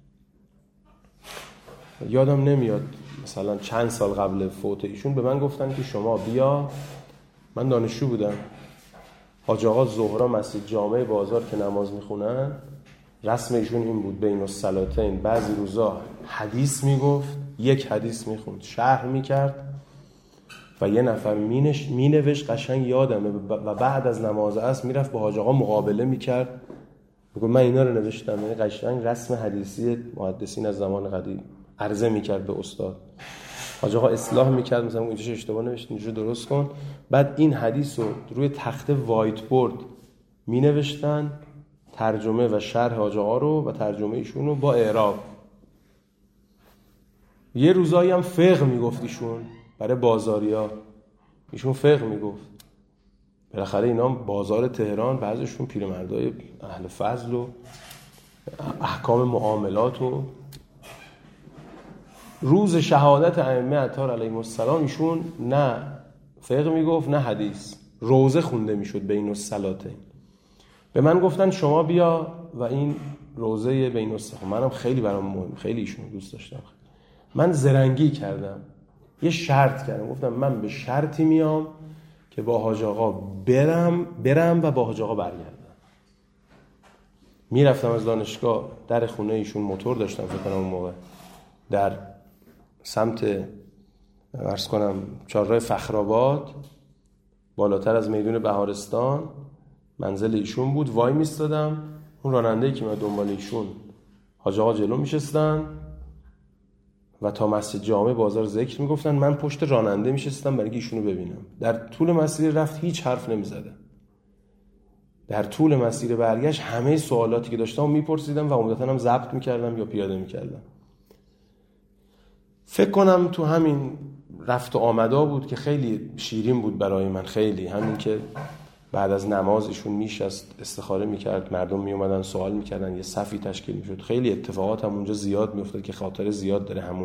یادم نمیاد مثلا چند سال قبل فوت ایشون، به من گفتن که شما بیا، من دانشجو بودم، حاج آقا ظهرا مسجد جامع بازار که نماز میخونن رسم ایشون این بود بین الصلاتین بعضی روزا حدیث میگفت، یک حدیث میخوند شرح میکرد و یه نفر مینوشت، قشنگ یادمه، و بعد از نماز عصر میرفت با حاج آقا مقابله میکرد، میگه من اینا رو نوشتم. یعنی قشنگ رسم حدیثی محدثین از زمان قدیم عرضه میکرد به استاد. حاج آقا اصلاح میکرد، مثلا اینجاش اشتباه نوشت اینجا درست کن. بعد این حدیث رو روی تخت وایت بورد مینوشتن، ترجمه و شرح حاج آقا رو و ترجمه ایشون رو با اعراب. یه روزایی هم فقه میگفت ایشون برای بازاریا، ایشون فقه میگفت. بالاخره اینا بازار تهران بعضیشون پیرمردای اهل فضل و احکام معاملات و روز شهادت ائمه اطهار علیهم السلام ایشون نه فقه میگفت نه حدیث، روزه خونده میشد بین الصلاتین. به من گفتن شما بیا و این روزه بین الصلاتین، منم خیلی برام مهم، خیلی ایشون دوست داشتم. من زرنگی کردم، یه شرط کردم، گفتم من به شرطی میام که با حاج آقا برم و با حاج آقا برگردم. میرفتم از دانشگاه در خونه ایشون، موتور داشتم فکر کنم اون موقع، در سمت عرض کنم چهارراه فخرآباد بالاتر از میدون بهارستان منزل ایشون بود. وای میستادم، اون راننده‌ای که من دنبال ایشون، حاج آقا جلو میشستن و تا مسجد جامع بازار ذکر میگفتن، من پشت راننده میشستم برای اینکه ایشونو ببینم. در طول مسیر رفت هیچ حرف نمیزدم. در طول مسیر برگشت همه سوالاتی که داشتم میپرسیدم و عمدتاً هم ضبط میکردم یا پیاده میکردم. فکر کنم تو همین رفت و آمدا بود که خیلی شیرین بود برای من، خیلی. همین که بعد از نماز ایشون میشست استخاره میکرد، مردم میومدن سوال میکردن، یه صفی تشکیل میشد، خیلی اتفاقات هم اونجا زیاد میافتاد که خاطر زیاد داره. همون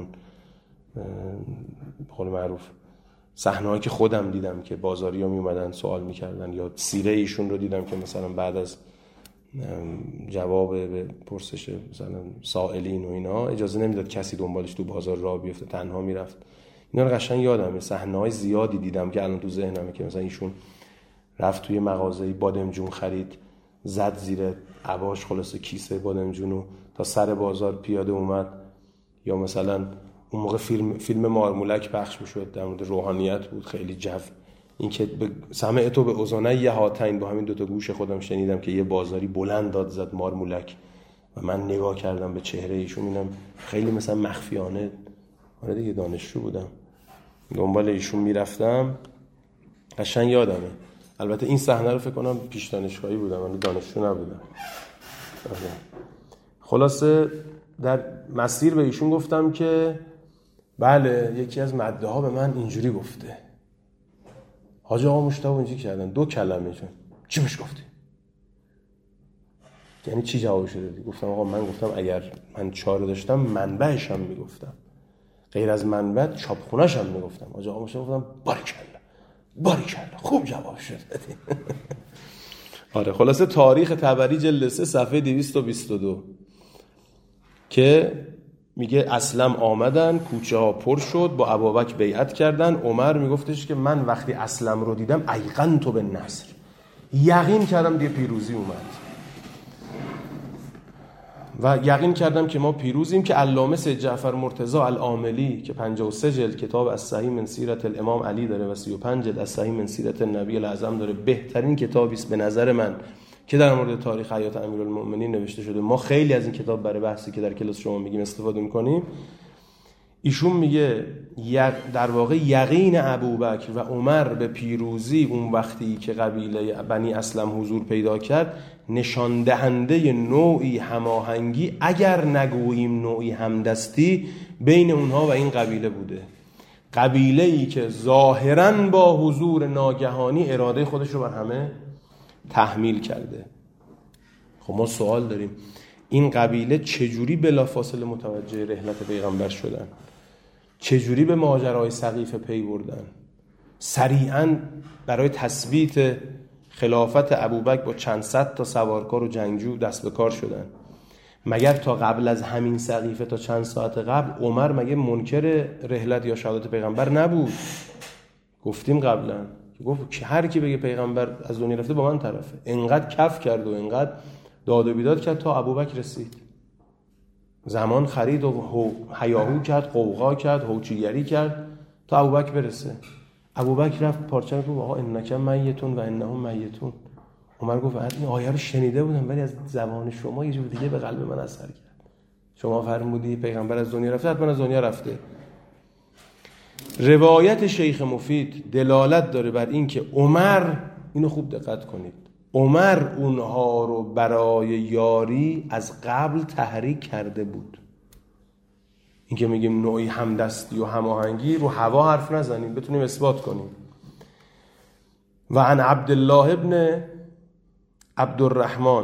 به قول معروف صحنه‌ای که خودم دیدم که بازاری‌ها میومدن سوال میکردن، یا سیره ایشون رو دیدم که مثلا بعد از جواب به پرسش مثلا سائلین و اینا اجازه نمیداد کسی دنبالش تو بازار راه بیفته، تنها میرفت. اینا رو قشنگ یادمه. صحنه‌های زیادی دیدم که الان تو ذهنمه که مثلا ایشون رفت توی مغازه‌ای بادمجون خرید، زد زیر عباش خلاصه کیسه بادمجونو تا سر بازار پیاده اومد. یا مثلا اون موقع فیلم مارمولک پخش میشد در مورد روحانیت بود، خیلی جو. این که سمعتو به اذنی یه هاتین، با همین دوتا گوش خودم شنیدم که یه بازاری بلند داد زد مارمولک و من نگاه کردم به چهره ایشون، اینم خیلی مثلا مخفیانه. آره دیگه دانشجو بودم، دنبال ایشون میرفتم، قشنگ یادمه. البته این صحنه رو فکر کنم پیش دانشگاهی بودم، من دانشجو نبودم. خلاصه در مسیر به ایشون گفتم که بله یکی از مدعی ها به من اینجوری گفته. حاج آقا مجتبی اینجوری کردن، 2 کلمه چی بهش گفتی؟ یعنی چی جوابش دادی؟ گفتم آقا من گفتم اگر من چاره داشتم منبعش هم میگفتم، غیر از منبع چاپخونه‌ش هم میگفتم. حاج آقا مجتبی گفتم باریکلا خوب جواب شد. آره خلاصه تاریخ طبری جلد 3 صفحه 222 که میگه اسلم آمدن، کوچه ها پر شد، با ابوبکر بیعت کردن. عمر میگفتش که من وقتی اسلم رو دیدم ایقنت بالنصر، یقین کردم دیگه پیروزی اومد. و یقین کردم که ما پیروزیم که علامه سید جعفر مرتضی العاملی که 53 جلد کتاب از صحیح من سیرت الامام علی داره و 35 جلد از صحیح من سیرت النبی الاعظم داره، بهترین کتابی است به نظر من که در مورد تاریخ حیات امیرالمؤمنین نوشته شده. ما خیلی از این کتاب برای بحثی که در کلاس شما میگیم استفاده میکنیم. ایشون میگه در واقع یقین ابوبکر و عمر به پیروزی اون وقتی که قبیله بنی اسلم حضور پیدا کرد نشان دهنده نوعی هماهنگی، اگر نگوییم نوعی همدستی بین اونها و این قبیله بوده. قبیله‌ای که ظاهراً با حضور ناگهانی اراده خودش رو بر همه تحمیل کرده. خب ما سوال داریم این قبیله چجوری بلافاصله متوجه رحلت پیغمبر شدن؟ چجوری به ماجرای سقیفه پی بردن؟ سریعاً برای تثبیت خلافت ابوبکر با چند صد تا سوارکار و جنگجو دست به کار شدن؟ مگر تا قبل از همین سقیفه تا چند ساعت قبل عمر مگه منکر رحلت یا شهادت پیغمبر نبود؟ گفتیم قبلا که گفت که هر کی بگه پیغمبر از دنیا رفته با من طرفه. انقدر کف کرد و انقدر داد و بیداد کرد تا ابوبکر رسید. زمان خرید و هیاهو کرد، قوقا کرد، هوچیگری کرد تا ابوبکر برسه. ابوبکر رفت پارچه گفت آقا انک میتون و انهم میتون. عمر گفت این آیه رو شنیده بودم ولی از زبان شما یه جور دیگه به قلب من اثر کرد. شما فرمودی پیغمبر از دنیا رفته، حتما از دنیا رفته. روایت شیخ مفید دلالت داره بر این که عمر، اینو خوب دقت کنید، عمر اونها رو برای یاری از قبل تحریک کرده بود. این که میگیم نوعی همدستی و هماهنگی، رو هوا حرف نزنیم، بتونیم اثبات کنیم. و عن عبدالله ابن عبدالرحمن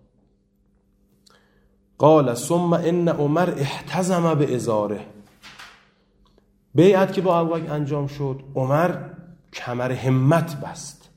قال ثم ان عمر احتزم به ازاره. بیعت که با ابوبکر انجام شد، عمر کمر همت بست،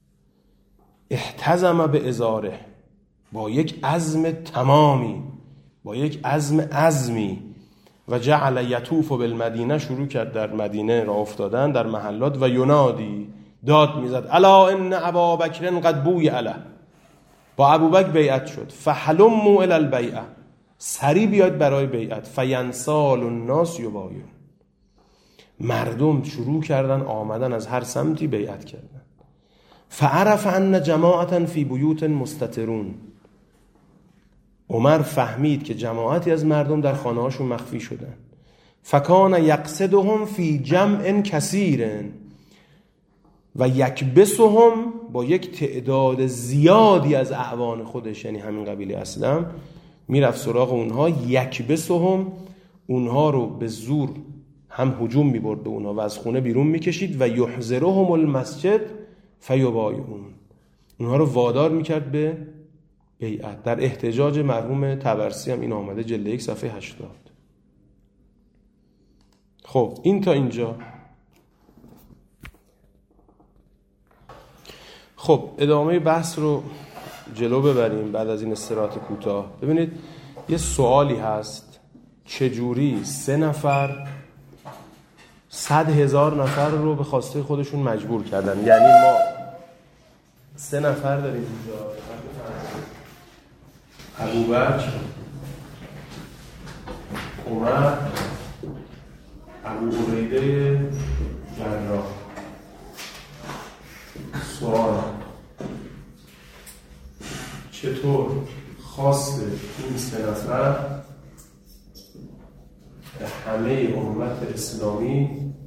احتزم به ازاره، با یک عزم تمامی، با یک عزمی و جعل یطوف بالمدینه، شروع کرد در مدینه راه افتادن در محلات و ینادی، داد میزد الا ان ابابکر قد بوی علیه، با ابوبکر بیعت شد. فحلموا الی البیعه، سری بیاد برای بیعت. فینسال الناس یبایعون، مردم شروع کردن آمدن از هر سمتی بیعت کردن. فعرف ان جماعتا فی بیوت مستترون، عمر فهمید که جماعتی از مردم در خانه هاشون مخفی شدن. فکان یقصدهم فی جمع کثیر و یکبسهم، با یک تعداد زیادی از اعوان خودش، یعنی همین قبیله اسلم، میرفت سراغ اونها. یکبسهم، اونها رو به زور هم هجوم میبرد به اونها و از خونه بیرون میکشید. و یحضرهم المسجد فیبایعون، اونها رو وادار میکرد به بیعت. در احتجاج مرحوم طبرسی هم این آمده، جلد 1 صفحه 80. خب این تا اینجا. خب ادامه بحث رو جلو ببریم بعد از این استراحت کوتاه. ببینید یه سوالی هست، چجوری 3 نفر 100,000 نفر رو به خواسته خودشون مجبور کردن؟ یعنی ما 3 نفر داریم اینجا، ابوبکر، عمر، ابو عبیده جراح. سوال: چطور خواست این 3 نفر به همه امت اسلامی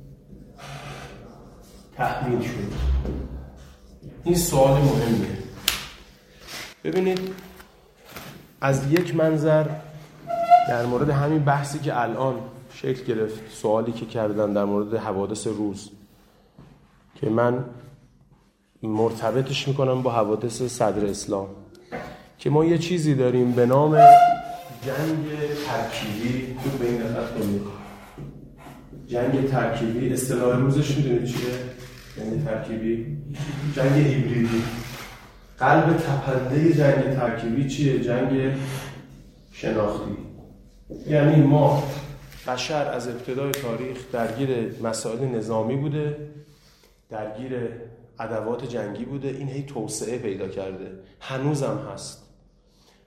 تحمیل شد؟ این سوال مهمه. ببینید از یک منظر در مورد همین بحثی که الان شکل گرفت، سوالی که کردن در مورد حوادث روز که من مرتبطش میکنم با حوادث صدر اسلام، که ما یه چیزی داریم به نام جنگ ترکیبی. تو به این دقت کنید، جنگ ترکیبی اصطلاح روزش میدونید چیه؟ جنگ ترکیبی، جنگ هیبریدی. قلب تپنده جنگ ترکیبی چیه؟ جنگ شناختی. یعنی ما بشر از ابتدای تاریخ درگیر مسائل نظامی بوده، درگیر ادوات جنگی بوده، این هی توسعه پیدا کرده، هنوزم هست.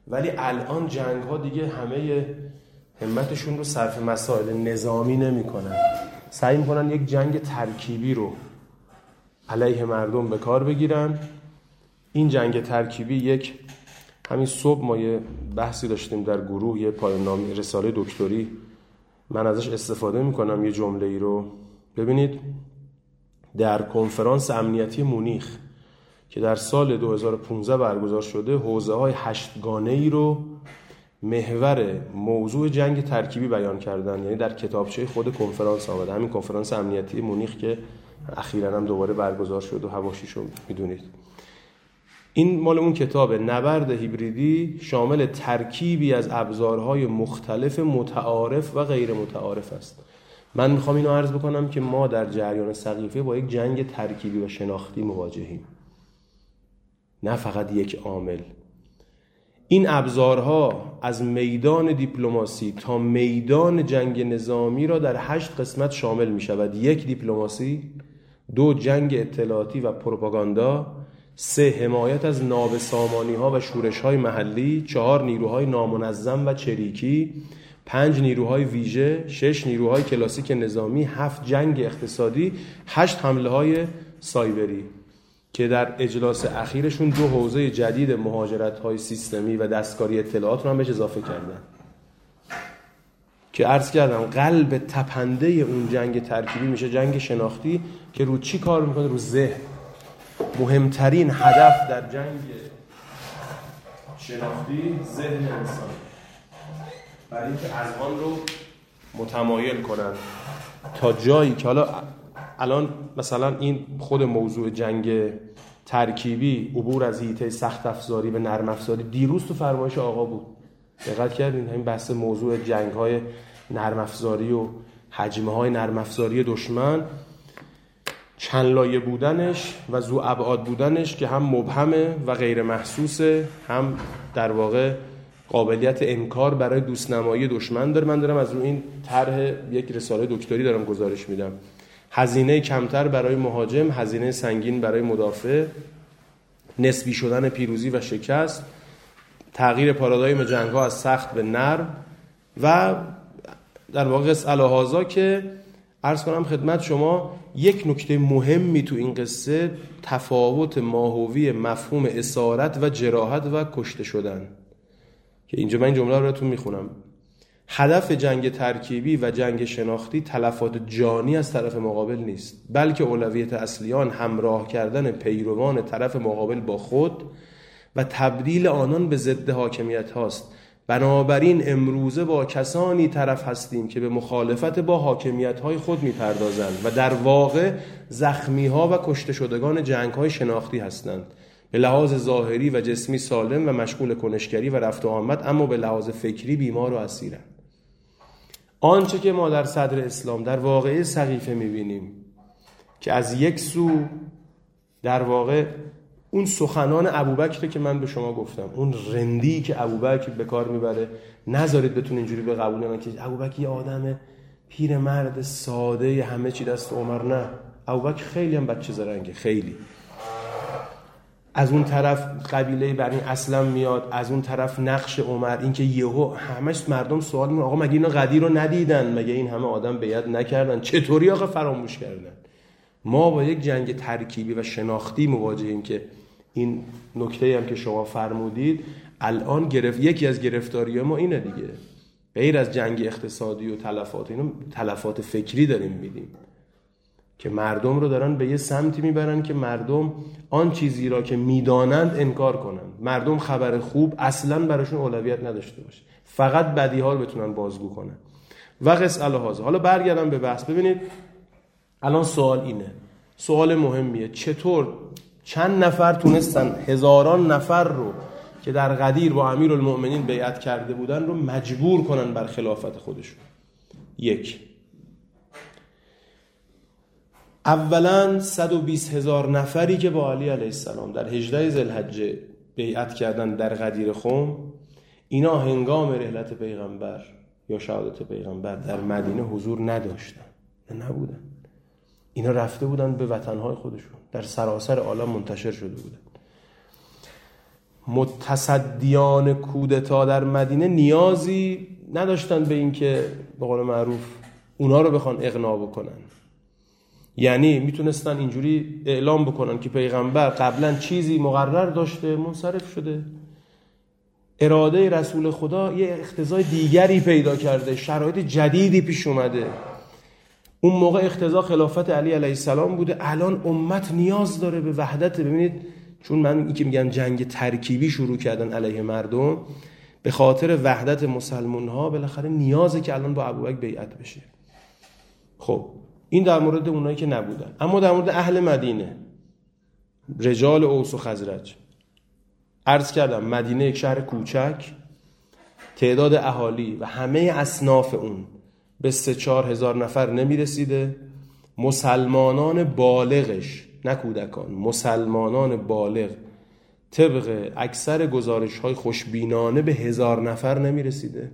ولی الان جنگ ها دیگه همه همتشون رو صرف مسائل نظامی نمی کنن، سعی میکنن یک جنگ ترکیبی رو علیه مردم به کار بگیرن. این جنگ ترکیبی همین صبح ما یه بحثی داشتیم در گروه، یه پایان نامه رساله دکتری، من ازش استفاده میکنم یه جمله ای رو. ببینید در کنفرانس امنیتی مونیخ که در سال 2015 برگزار شده، حوزه‌های 8 گانه‌ای رو محور موضوع جنگ ترکیبی بیان کردن، یعنی در کتابچه خود کنفرانس آمده، همین کنفرانس امنیتی مونیخ که اخیراً هم دوباره برگزار شد و حواشیشو میدونید. این مال اون کتابه. نبرد هیبریدی شامل ترکیبی از ابزارهای مختلف متعارف و غیر متعارف است. من میخوام اینو عرض بکنم که ما در جریان سقیفه با یک جنگ ترکیبی و شناختی مواجهیم، نه فقط یک عامل. این ابزارها از میدان دیپلماسی تا میدان جنگ نظامی را در 8 قسمت شامل می شود. 1 دیپلماسی، 2 جنگ اطلاعاتی و پروپاگاندا، 3 حمایت از نابسامانی ها و شورش های محلی، 4 نیروهای نامنظم و چریکی، 5 نیروهای ویژه، 6 نیروهای کلاسیک نظامی، 7 جنگ اقتصادی، 8 حمله های سایبری که در اجلاس اخیرشون 2 حوزه جدید مهاجرت‌های سیستمی و دستکاری اطلاعات رو هم بهش اضافه کردن که عرض کردم قلب تپنده اون جنگ ترکیبی میشه جنگ شناختی که رو چی کار میکنه؟ رو ذهن. مهمترین هدف در جنگ شناختی ذهن انسان، برای اینکه اذهان رو متمایل کنن تا جایی که الان مثلا این خود موضوع جنگ ترکیبی، عبور از حیطه سخت افزاری به نرم افزاری، دیروز تو فرمایش آقا بود، دقت کردین؟ همین بحث موضوع جنگ‌های نرم افزاری و حجم‌های نرم افزاری دشمن، چند لایه بودنش و ذو ابعاد بودنش که هم مبهمه و غیر محسوسه، هم در واقع قابلیت انکار برای دوستنمایی دشمن داره. من دارم از روی این طرح یک رساله دکتری دارم گزارش میدم. هزینه کمتر برای مهاجم، هزینه سنگین برای مدافع، نسبی شدن پیروزی و شکست، تغییر پارادایم جنگ‌ها از سخت به نرم و در واقع الهازا که عرض کنم خدمت شما یک نکته مهمی تو این قصه تفاوت ماهوی مفهوم اسارت و جراحت و کشته شدن که اینجا من این جمله رو براتون میخونم. هدف جنگ ترکیبی و جنگ شناختی تلفات جانی از طرف مقابل نیست، بلکه اولویت اصلی آن همراه کردن پیروان طرف مقابل با خود و تبدیل آنان به ضد حاکمیت هاست. بنابراین امروزه با کسانی طرف هستیم که به مخالفت با حاکمیت های خود میپردازند و در واقع زخمی ها و کشته شدگان جنگ های شناختی هستند. به لحاظ ظاهری و جسمی سالم و مشغول کنشگری و رفت و آمد، اما به لحاظ فکری بیمار و اسیرند. آنچه که ما در صدر اسلام در واقعه سقیفه میبینیم که از یک سو در واقع اون سخنان ابوبکر که من به شما گفتم، اون رندی که ابوبکر به کار میبره، نذارید بتون اینجوری به قبول کنن که ابوبکر یه آدم پیرمرد ساده همه چی دست عمر. نه، ابوبکر خیلی هم بچه زرنگه، خیلی. از اون طرف قبیله بنی اسلم میاد، از اون طرف نقش عمر، این که یهو همش مردم سوال میکنن آقا مگه اینا غدیر رو ندیدن؟ مگه این همه آدم بیعت نکردن؟ چطوری آقا فراموش کردن؟ ما با یک جنگ ترکیبی و شناختی مواجهیم که این نکته هم که شما فرمودید الان یکی از گرفتاری‌های ما اینه دیگه. غیر از جنگ اقتصادی و تلفات، اینو تلفات فکری داریم میدیم که مردم رو دارن به یه سمتی میبرن که مردم آن چیزی را که میدانند انکار کنند. مردم خبر خوب اصلاً براشون اولویت نداشته باشه، فقط بدیها رو بتونن بازگو کنن و قص الهازا. حالا برگردم به بحث. ببینید الان سوال اینه، سوال مهمیه، چطور چند نفر تونستن هزاران نفر رو که در غدیر با امیرالمؤمنین بیعت کرده بودن رو مجبور کنن بر خلافت خودشون؟ یک، اولا 120,000 نفری که با علی علیه السلام در 18 ذوالحجه بیعت کردن در غدیر خم، اینا هنگام رحلت پیغمبر یا شهادت پیغمبر در مدینه حضور نداشتن، نبودن. اینا رفته بودن به وطنهای خودشون، در سراسر عالم منتشر شده بودن. متصدیان کودتا در مدینه نیازی نداشتن به این که به قول معروف اونا رو بخوان اقناع بکنن. یعنی میتونستن اینجوری اعلام بکنن که پیغمبر قبلا چیزی مقرر داشته، منصرف شده، اراده رسول خدا یه اقتضای دیگری پیدا کرده، شرایط جدیدی پیش اومده. اون موقع اقتضا خلافت علی علیه السلام بوده، الان امت نیاز داره به وحدت. ببینید چون من این که میگم جنگ ترکیبی شروع کردن علیه مردم، به خاطر وحدت مسلمان ها بالاخره نیازه که الان با ابوبکر بیعت بشه. خب این در مورد اونایی که نبودن. اما در مورد اهل مدینه، رجال اوس و خزرج، عرض کردم مدینه یک شهر کوچک، تعداد اهالی و همه اصناف اون به 3-4 هزار نفر نمیرسیده. مسلمانان بالغش، نه کودکان، مسلمانان بالغ طبق اکثر گزارش‌های خوشبینانه به 1000 نفر نمیرسیده.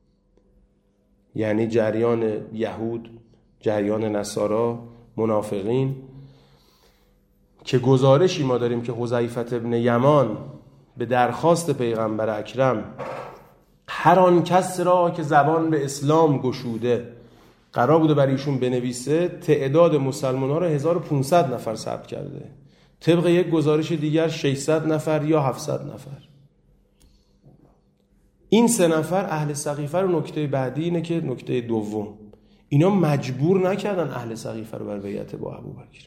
یعنی جریان یهود، جریان نصارا، منافقین، که گزارشی ما داریم که حذیفه ابن یمان به درخواست پیغمبر اکرم هر آن کس را که زبان به اسلام گشوده قرار بوده برای ایشون بنویسه، تعداد مسلمان‌ها را 1500 نفر ثبت کرده. طبق یک گزارش دیگر 600 نفر یا 700 نفر. این 3 نفر اهل سقیفه رو، نکته بعدی اینه که نکته دوم، اینا مجبور نکردن اهل سقیفه رو بر بیعت با ابوبکر.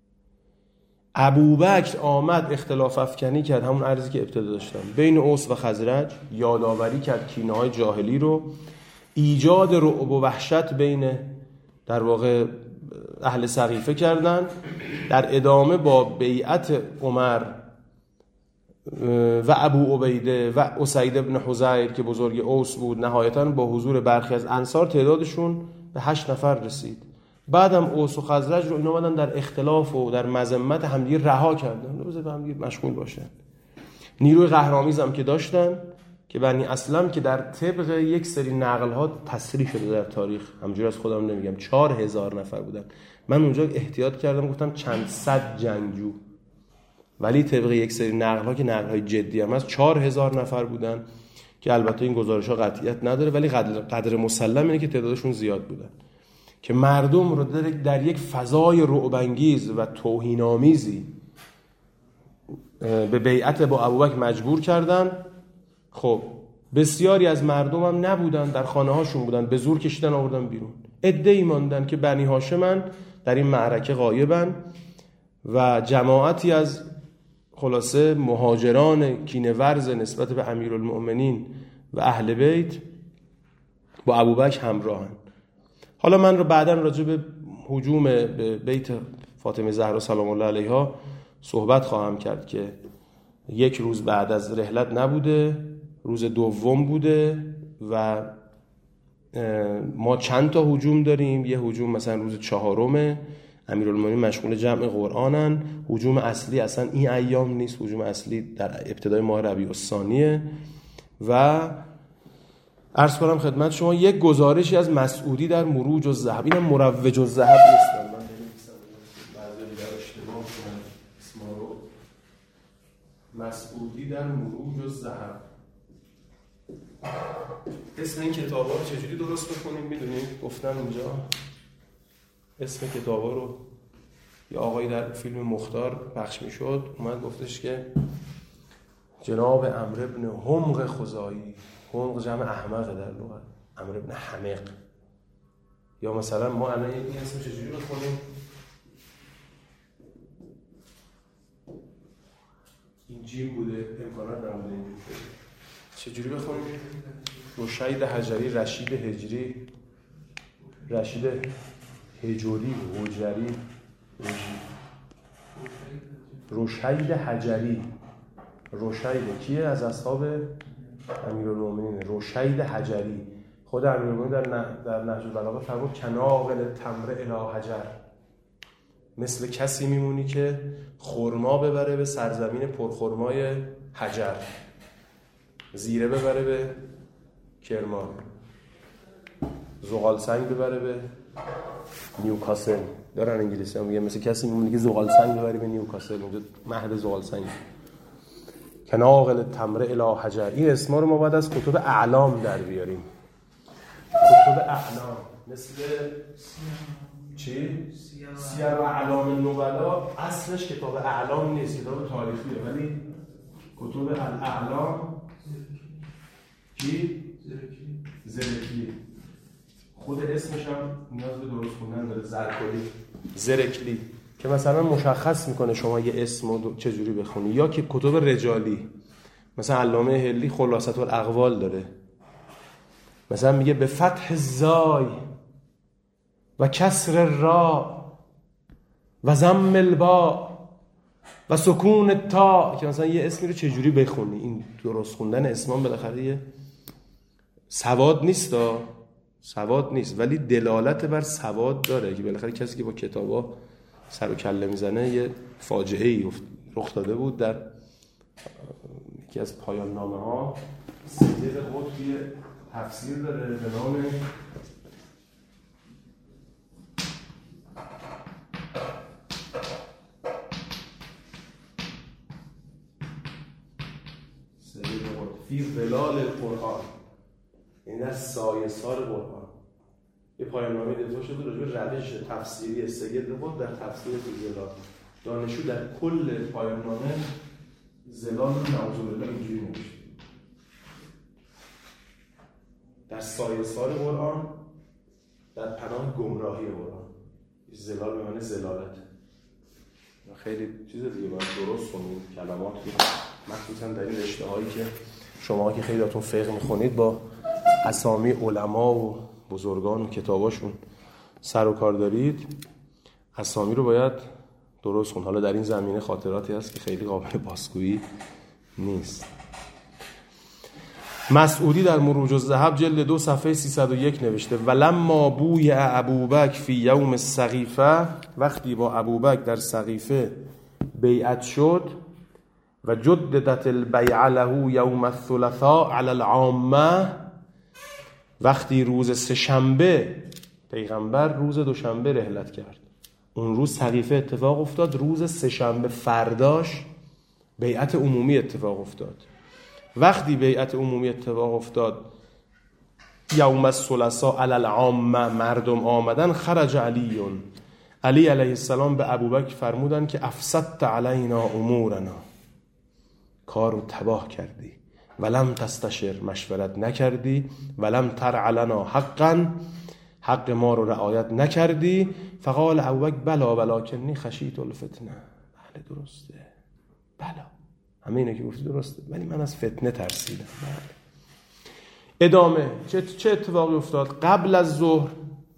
ابوبکر آمد اختلاف افکنی کرد، همون عرضی که ابتدا داشتم، بین اوس و خزرج، یادآوری کرد کینه‌های جاهلی رو، ایجاد رعب و وحشت بین در واقع اهل سقیفه کردن. در ادامه با بیعت عمر و ابو عبیده و اسید ابن حضیر که بزرگ اوس بود، نهایتاً با حضور برخی از انصار تعدادشون به 8 نفر رسید. بعدم اوس و خزرج رو اینا اومدن در اختلاف و در مذمت همدیگه رها کردن، روزه به همدیگه مشغول باشن. نیروی قهرآمیز هم که داشتن که بنی اسلم، که در طبق یک سری نقل‌ها تصریح شده در تاریخ، همونجوری از خودم نمیگم، 4000 نفر بودن. من اونجا احتیاط کردم گفتم چند صد جنگجو، ولی طبق یک سری نقل‌ها که نقل‌های جدی هم هست 4000 نفر بودن، که البته این گزارش‌ها قطعیت نداره، ولی قدر مسلم اینه که تعدادشون زیاد بودن، که مردم رو در یک فضای رعب‌انگیز و توهین‌آمیزی به بیعت با ابوبکر مجبور کردن. خب بسیاری از مردم هم نبودن، در خانه هاشون بودن، به زور کشیدن آوردن بیرون. عده‌ای ماندن که بنی هاشمن در این معرکه غایبن و جماعتی از خلاصه مهاجران کینه‌ورز نسبت به امیرالمؤمنین و اهل بیت با ابوبکر همراهن. حالا من رو بعداً راجع به هجوم به بیت فاطمه زهرا سلام الله علیها صحبت خواهم کرد که یک روز بعد از رحلت نبوده، روز دوم بوده و ما چند تا هجوم داریم. یه هجوم مثلا روز 4 امیرالمومنین مشغول جمع قرآنن. هجوم اصلی اصلا این ایام نیست، هجوم اصلی در ابتدای ماه ربیع الثانیه. و عرض کنم خدمت شما یک گزارشی از مسعودی در مروج الذهب، اینم مروج الذهب نیست، من نمی‌نویسم بعضی در اشتباه کنن اسما رو. مسعودی در مروج الذهب، اسم این کتابا رو چجوری درست بکنیم میدونید؟ گفتم اینجا اسم کتابا رو یه آقایی در فیلم مختار پخش میشد اومد گفتش که جناب عمرو ابن حمق خزاعی، حمق جمع احمقه در لغت، عمرو ابن حمق. یا مثلا ما الان این اسم چجوری بخونیم؟ این جیم بوده، امکانات نبوده اینجوری چجوری بخونیم؟ روشید حجری، رشید هجری، رشید هجوری، هجری، روشید حجری. روشید کیه؟ از اصحاب امیرالمومنین. روشید حجری، خود امیرالمومنین در نهج البلاغه فرمود کناقل تمر الی حجر، مثل کسی میمونی که خرما ببره به سرزمین پرخرمای حجر، زیره ببره به کرمان، زغال سنگ ببره به نیوکاسل. دارن انگلیسی هم میگن مثل کسی میمونه که زغال سنگ ببره به نیوکاسل، اونجا مهد زغال سنگ. که ناقل تمر الی حجر. این اسما رو ما باید از کتب اعلام در بیاریم. کتب اعلام مثل چی؟ سیر و اعلام النبلا اصلش کتاب اعلام نیست، کتاب تاریخیه، ولی کتب الاعلام کی؟ زرکلی. خود اسمش هم نیاز به درست خوندن داره، زرکلی، که مثلا مشخص میکنه شما یه اسم رو چجوری بخونی. یا که کتب رجالی، مثلا علامه هلی خلاصة الاقوال داره، مثلا میگه به فتح الزای و کسر الراء و ضم الباء و سکون التاء، که مثلا یه اسمی رو چجوری بخونی. این درست خوندن اسمان بالاخره یه سواد نیست ولی دلالت بر سواد داره، که بالاخره کسی که با کتابا سر و کله میزنه یه فاجعه‌ای رخ داده بود. در یکی از پایان نامه ها سید قطبی تفسیر داره به نام فی ظلال القرآن، این در سایه سار قرآن. یه پایان نامه دفاع شده راجع به روش تفسیری سید قطب در تفسیر فی ظلال. دانشجو در کل پایان نامه ظلال رو نعوذ بالله اینجوری نوشته: در سایه سار قرآن، در پناه گمراهی قرآن. ظلال به معنی ظلالت. خیلی چیز دیگه باید درست کنید کلمات رو، مخصوصا در این رشته‌هایی که شما که خیلیاتون فقه میخونید با اسامی علما و بزرگان و کتاباشون سر و کار دارید، اسامی رو باید درست کن. حالا در این زمینه خاطراتی هست که خیلی قابل بازگویی نیست. مسعودی در مروج الذهب جلد 2 صفحه 301 نوشته: ولما بوی ابوبکر فی یوم السقیفه، وقتی با ابوبکر در سقیفه بیعت شد، و جددت البیع له یوم الثلاثاء علی العامه، وقتی روز سه‌شنبه پیغمبر روز دوشنبه رحلت کرد، اون روز سقیفه اتفاق افتاد، روز سه‌شنبه فرداش بیعت عمومی اتفاق افتاد. وقتی بیعت عمومی اتفاق افتاد یوم الثلاثاء علی العامه، مردم آمدن، خرج علی علیه السلام به ابوبکر فرمودن که افسدت علینا امورنا، کار رو تباه کردی، ولم تستشر، مشورت نکردی، ولم ترع لنا حقا، حق ما رو رعایت نکردی. فقال ابوبکر بلا ولکنی خشیت الفتنه. بله درسته، بلا، همه اینه که گفتی درسته، ولی من از فتنه ترسیدم. بله. ادامه چه اتفاقی افتاد؟ قبل از ظهر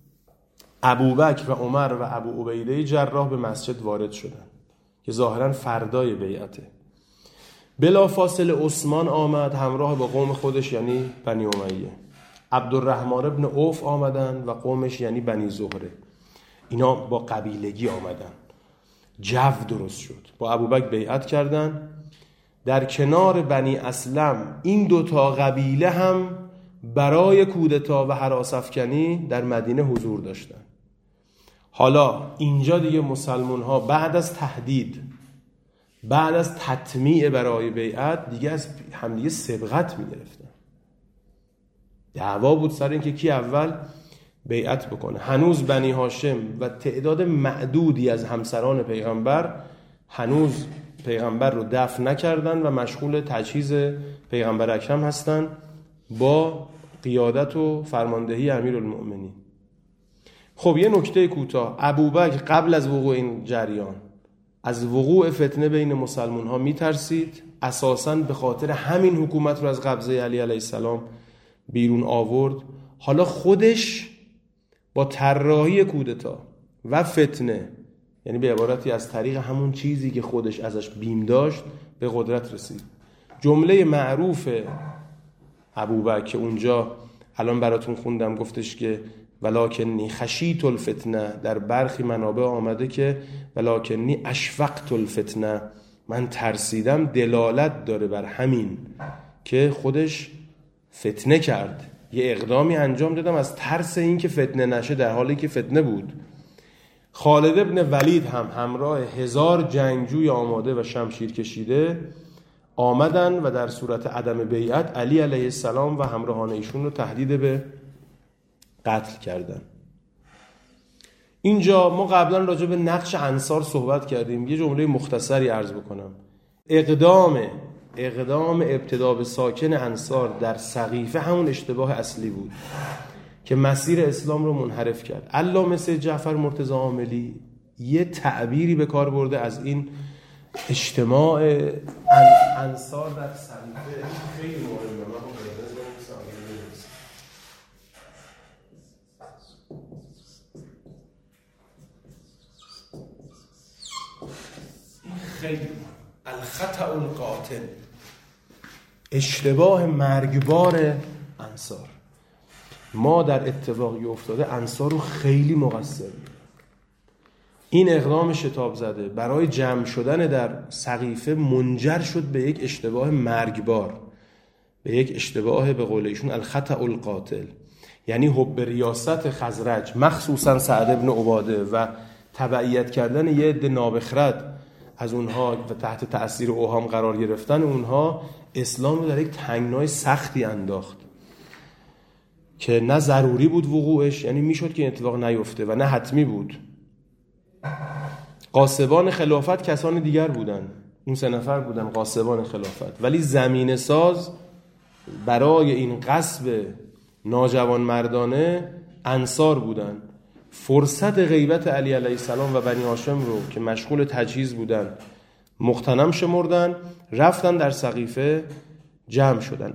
ابوبکر و عمر و ابو عبیده جراح به مسجد وارد شدن که ظاهرا فردای بیعته. بلافاصله عثمان آمد همراه با قوم خودش یعنی بنی امیه. عبدالرحمن ابن عوف آمدن و قومش یعنی بنی زهره. اینا با قبیلگی آمدن. جو درست شد. با ابوبکر بیعت کردن. در کنار بنی اسلم این دوتا قبیله هم برای کودتا و هراس‌افکنی در مدینه حضور داشتن. حالا اینجا دیگه مسلمان ها بعد از تهدید، بعد از تطمیع برای بیعت، دیگه از همدیگه سبقت می‌گرفتن. دعوا بود سر اینکه کی اول بیعت بکنه. هنوز بنی هاشم و تعداد معدودی از همسران پیغمبر هنوز پیغمبر رو دفن نکردن و مشغول تجهیز پیغمبر اکرم هستن با قیادت و فرماندهی امیرالمؤمنین. خب یه نکته کوتاه، ابوبکر قبل از وقوع این جریان از وقوع فتنه بین مسلمان ها میترسید، اساساً به خاطر همین حکومت رو از قبضه علی علیه السلام بیرون آورد. حالا خودش با طراحی کودتا و فتنه، یعنی به عبارتی از طریق همون چیزی که خودش ازش بیم داشت، به قدرت رسید. جمله معروف ابوبکر که اونجا الان براتون خوندم، گفتش که ولکنی خشیت الفتنه، در برخی منابع آمده که ولکنی اشفقت الفتنه، من ترسیدم، دلالت داره بر همین که خودش فتنه کرد، یه اقدامی انجام دادم از ترس این که فتنه نشه، در حالی که فتنه بود. خالد ابن ولید هم همراه 1000 جنگجوی آماده و شمشیر کشیده آمدن و در صورت عدم بیعت علی علیه السلام و همراهان ایشون رو تهدید به قتل کردن. اینجا ما قبلا راجع به نقش انصار صحبت کردیم. یه جمله مختصری عرض بکنم. اقدام ابتدا به ساکن انصار در سقیفه همون اشتباه اصلی بود که مسیر اسلام رو منحرف کرد. علامه سید جعفر مرتضی عاملی یه تعبیری به کار برده از این اجتماع انصار در سقیفه. خیلی مهمه. خیلی الخطأ القاتل، اشتباه مرگبار انصار. ما در اتفاقی افتاده انصار رو خیلی مقصریم. این اقدام شتاب زده برای جمع شدن در سقیفه منجر شد به یک اشتباه مرگبار، به یک اشتباه به قول ایشون الخطأ القاتل، یعنی حب ریاست خزرج مخصوصا سعد بن عباده و تبعیت کردن یه عده نابخرد از اونها و تحت تأثیر اوهام قرار گرفتن اونها اسلام رو در یک تنگنای سختی انداخت که نه ضروری بود وقوعش، یعنی میشد که این اتفاق نیفته، و نه حتمی بود. قاسبان خلافت کسان دیگر بودن، اون 3 نفر بودن قاسبان خلافت، ولی زمینه ساز برای این غصب ناجوان مردانه انصار بودن. فرصت غیبت علی علیه السلام و بنی هاشم رو که مشغول تجهیز بودن مغتنم شمردن، رفتن در سقیفه جمع شدن.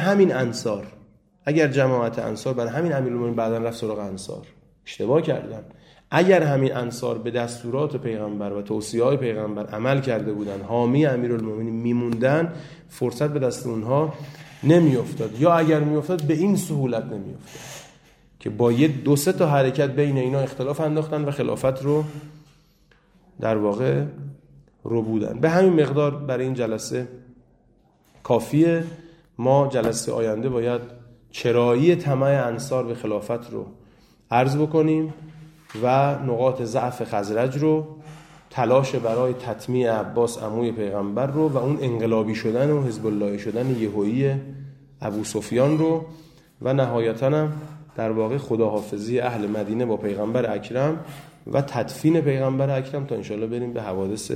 اگر جماعت انصار بر همین امیرالمومنین بعداً رفت سراغ انصار، اشتباه کردن. اگر همین انصار به دستورات پیغمبر و توصیه‌های پیغمبر عمل کرده بودن، حامی امیرالمومنین میموندن، فرصت به دست اونها نمیافتاد، یا اگر میافتاد به این سهولت نمیافتاد که با 2-3 تا حرکت بین اینا اختلاف انداختن و خلافت رو در واقع رو بودن. به همین مقدار برای این جلسه کافیه. ما جلسه آینده باید چرایی طمع انصار به خلافت رو عرض بکنیم و نقاط ضعف خزرج رو، تلاش برای تطمیع عباس عموی پیغمبر رو و اون انقلابی شدن و حزب الله شدن یهویی ابو سفیان رو، و نهایتاً هم در واقع خداحافظی اهل مدینه با پیغمبر اکرم و تدفین پیغمبر اکرم تا انشاءالله بریم به حوادث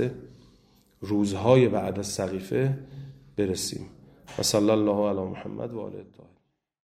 روزهای بعد از سقیفه برسیم. و صلی الله علی محمد و آله الطاهرین.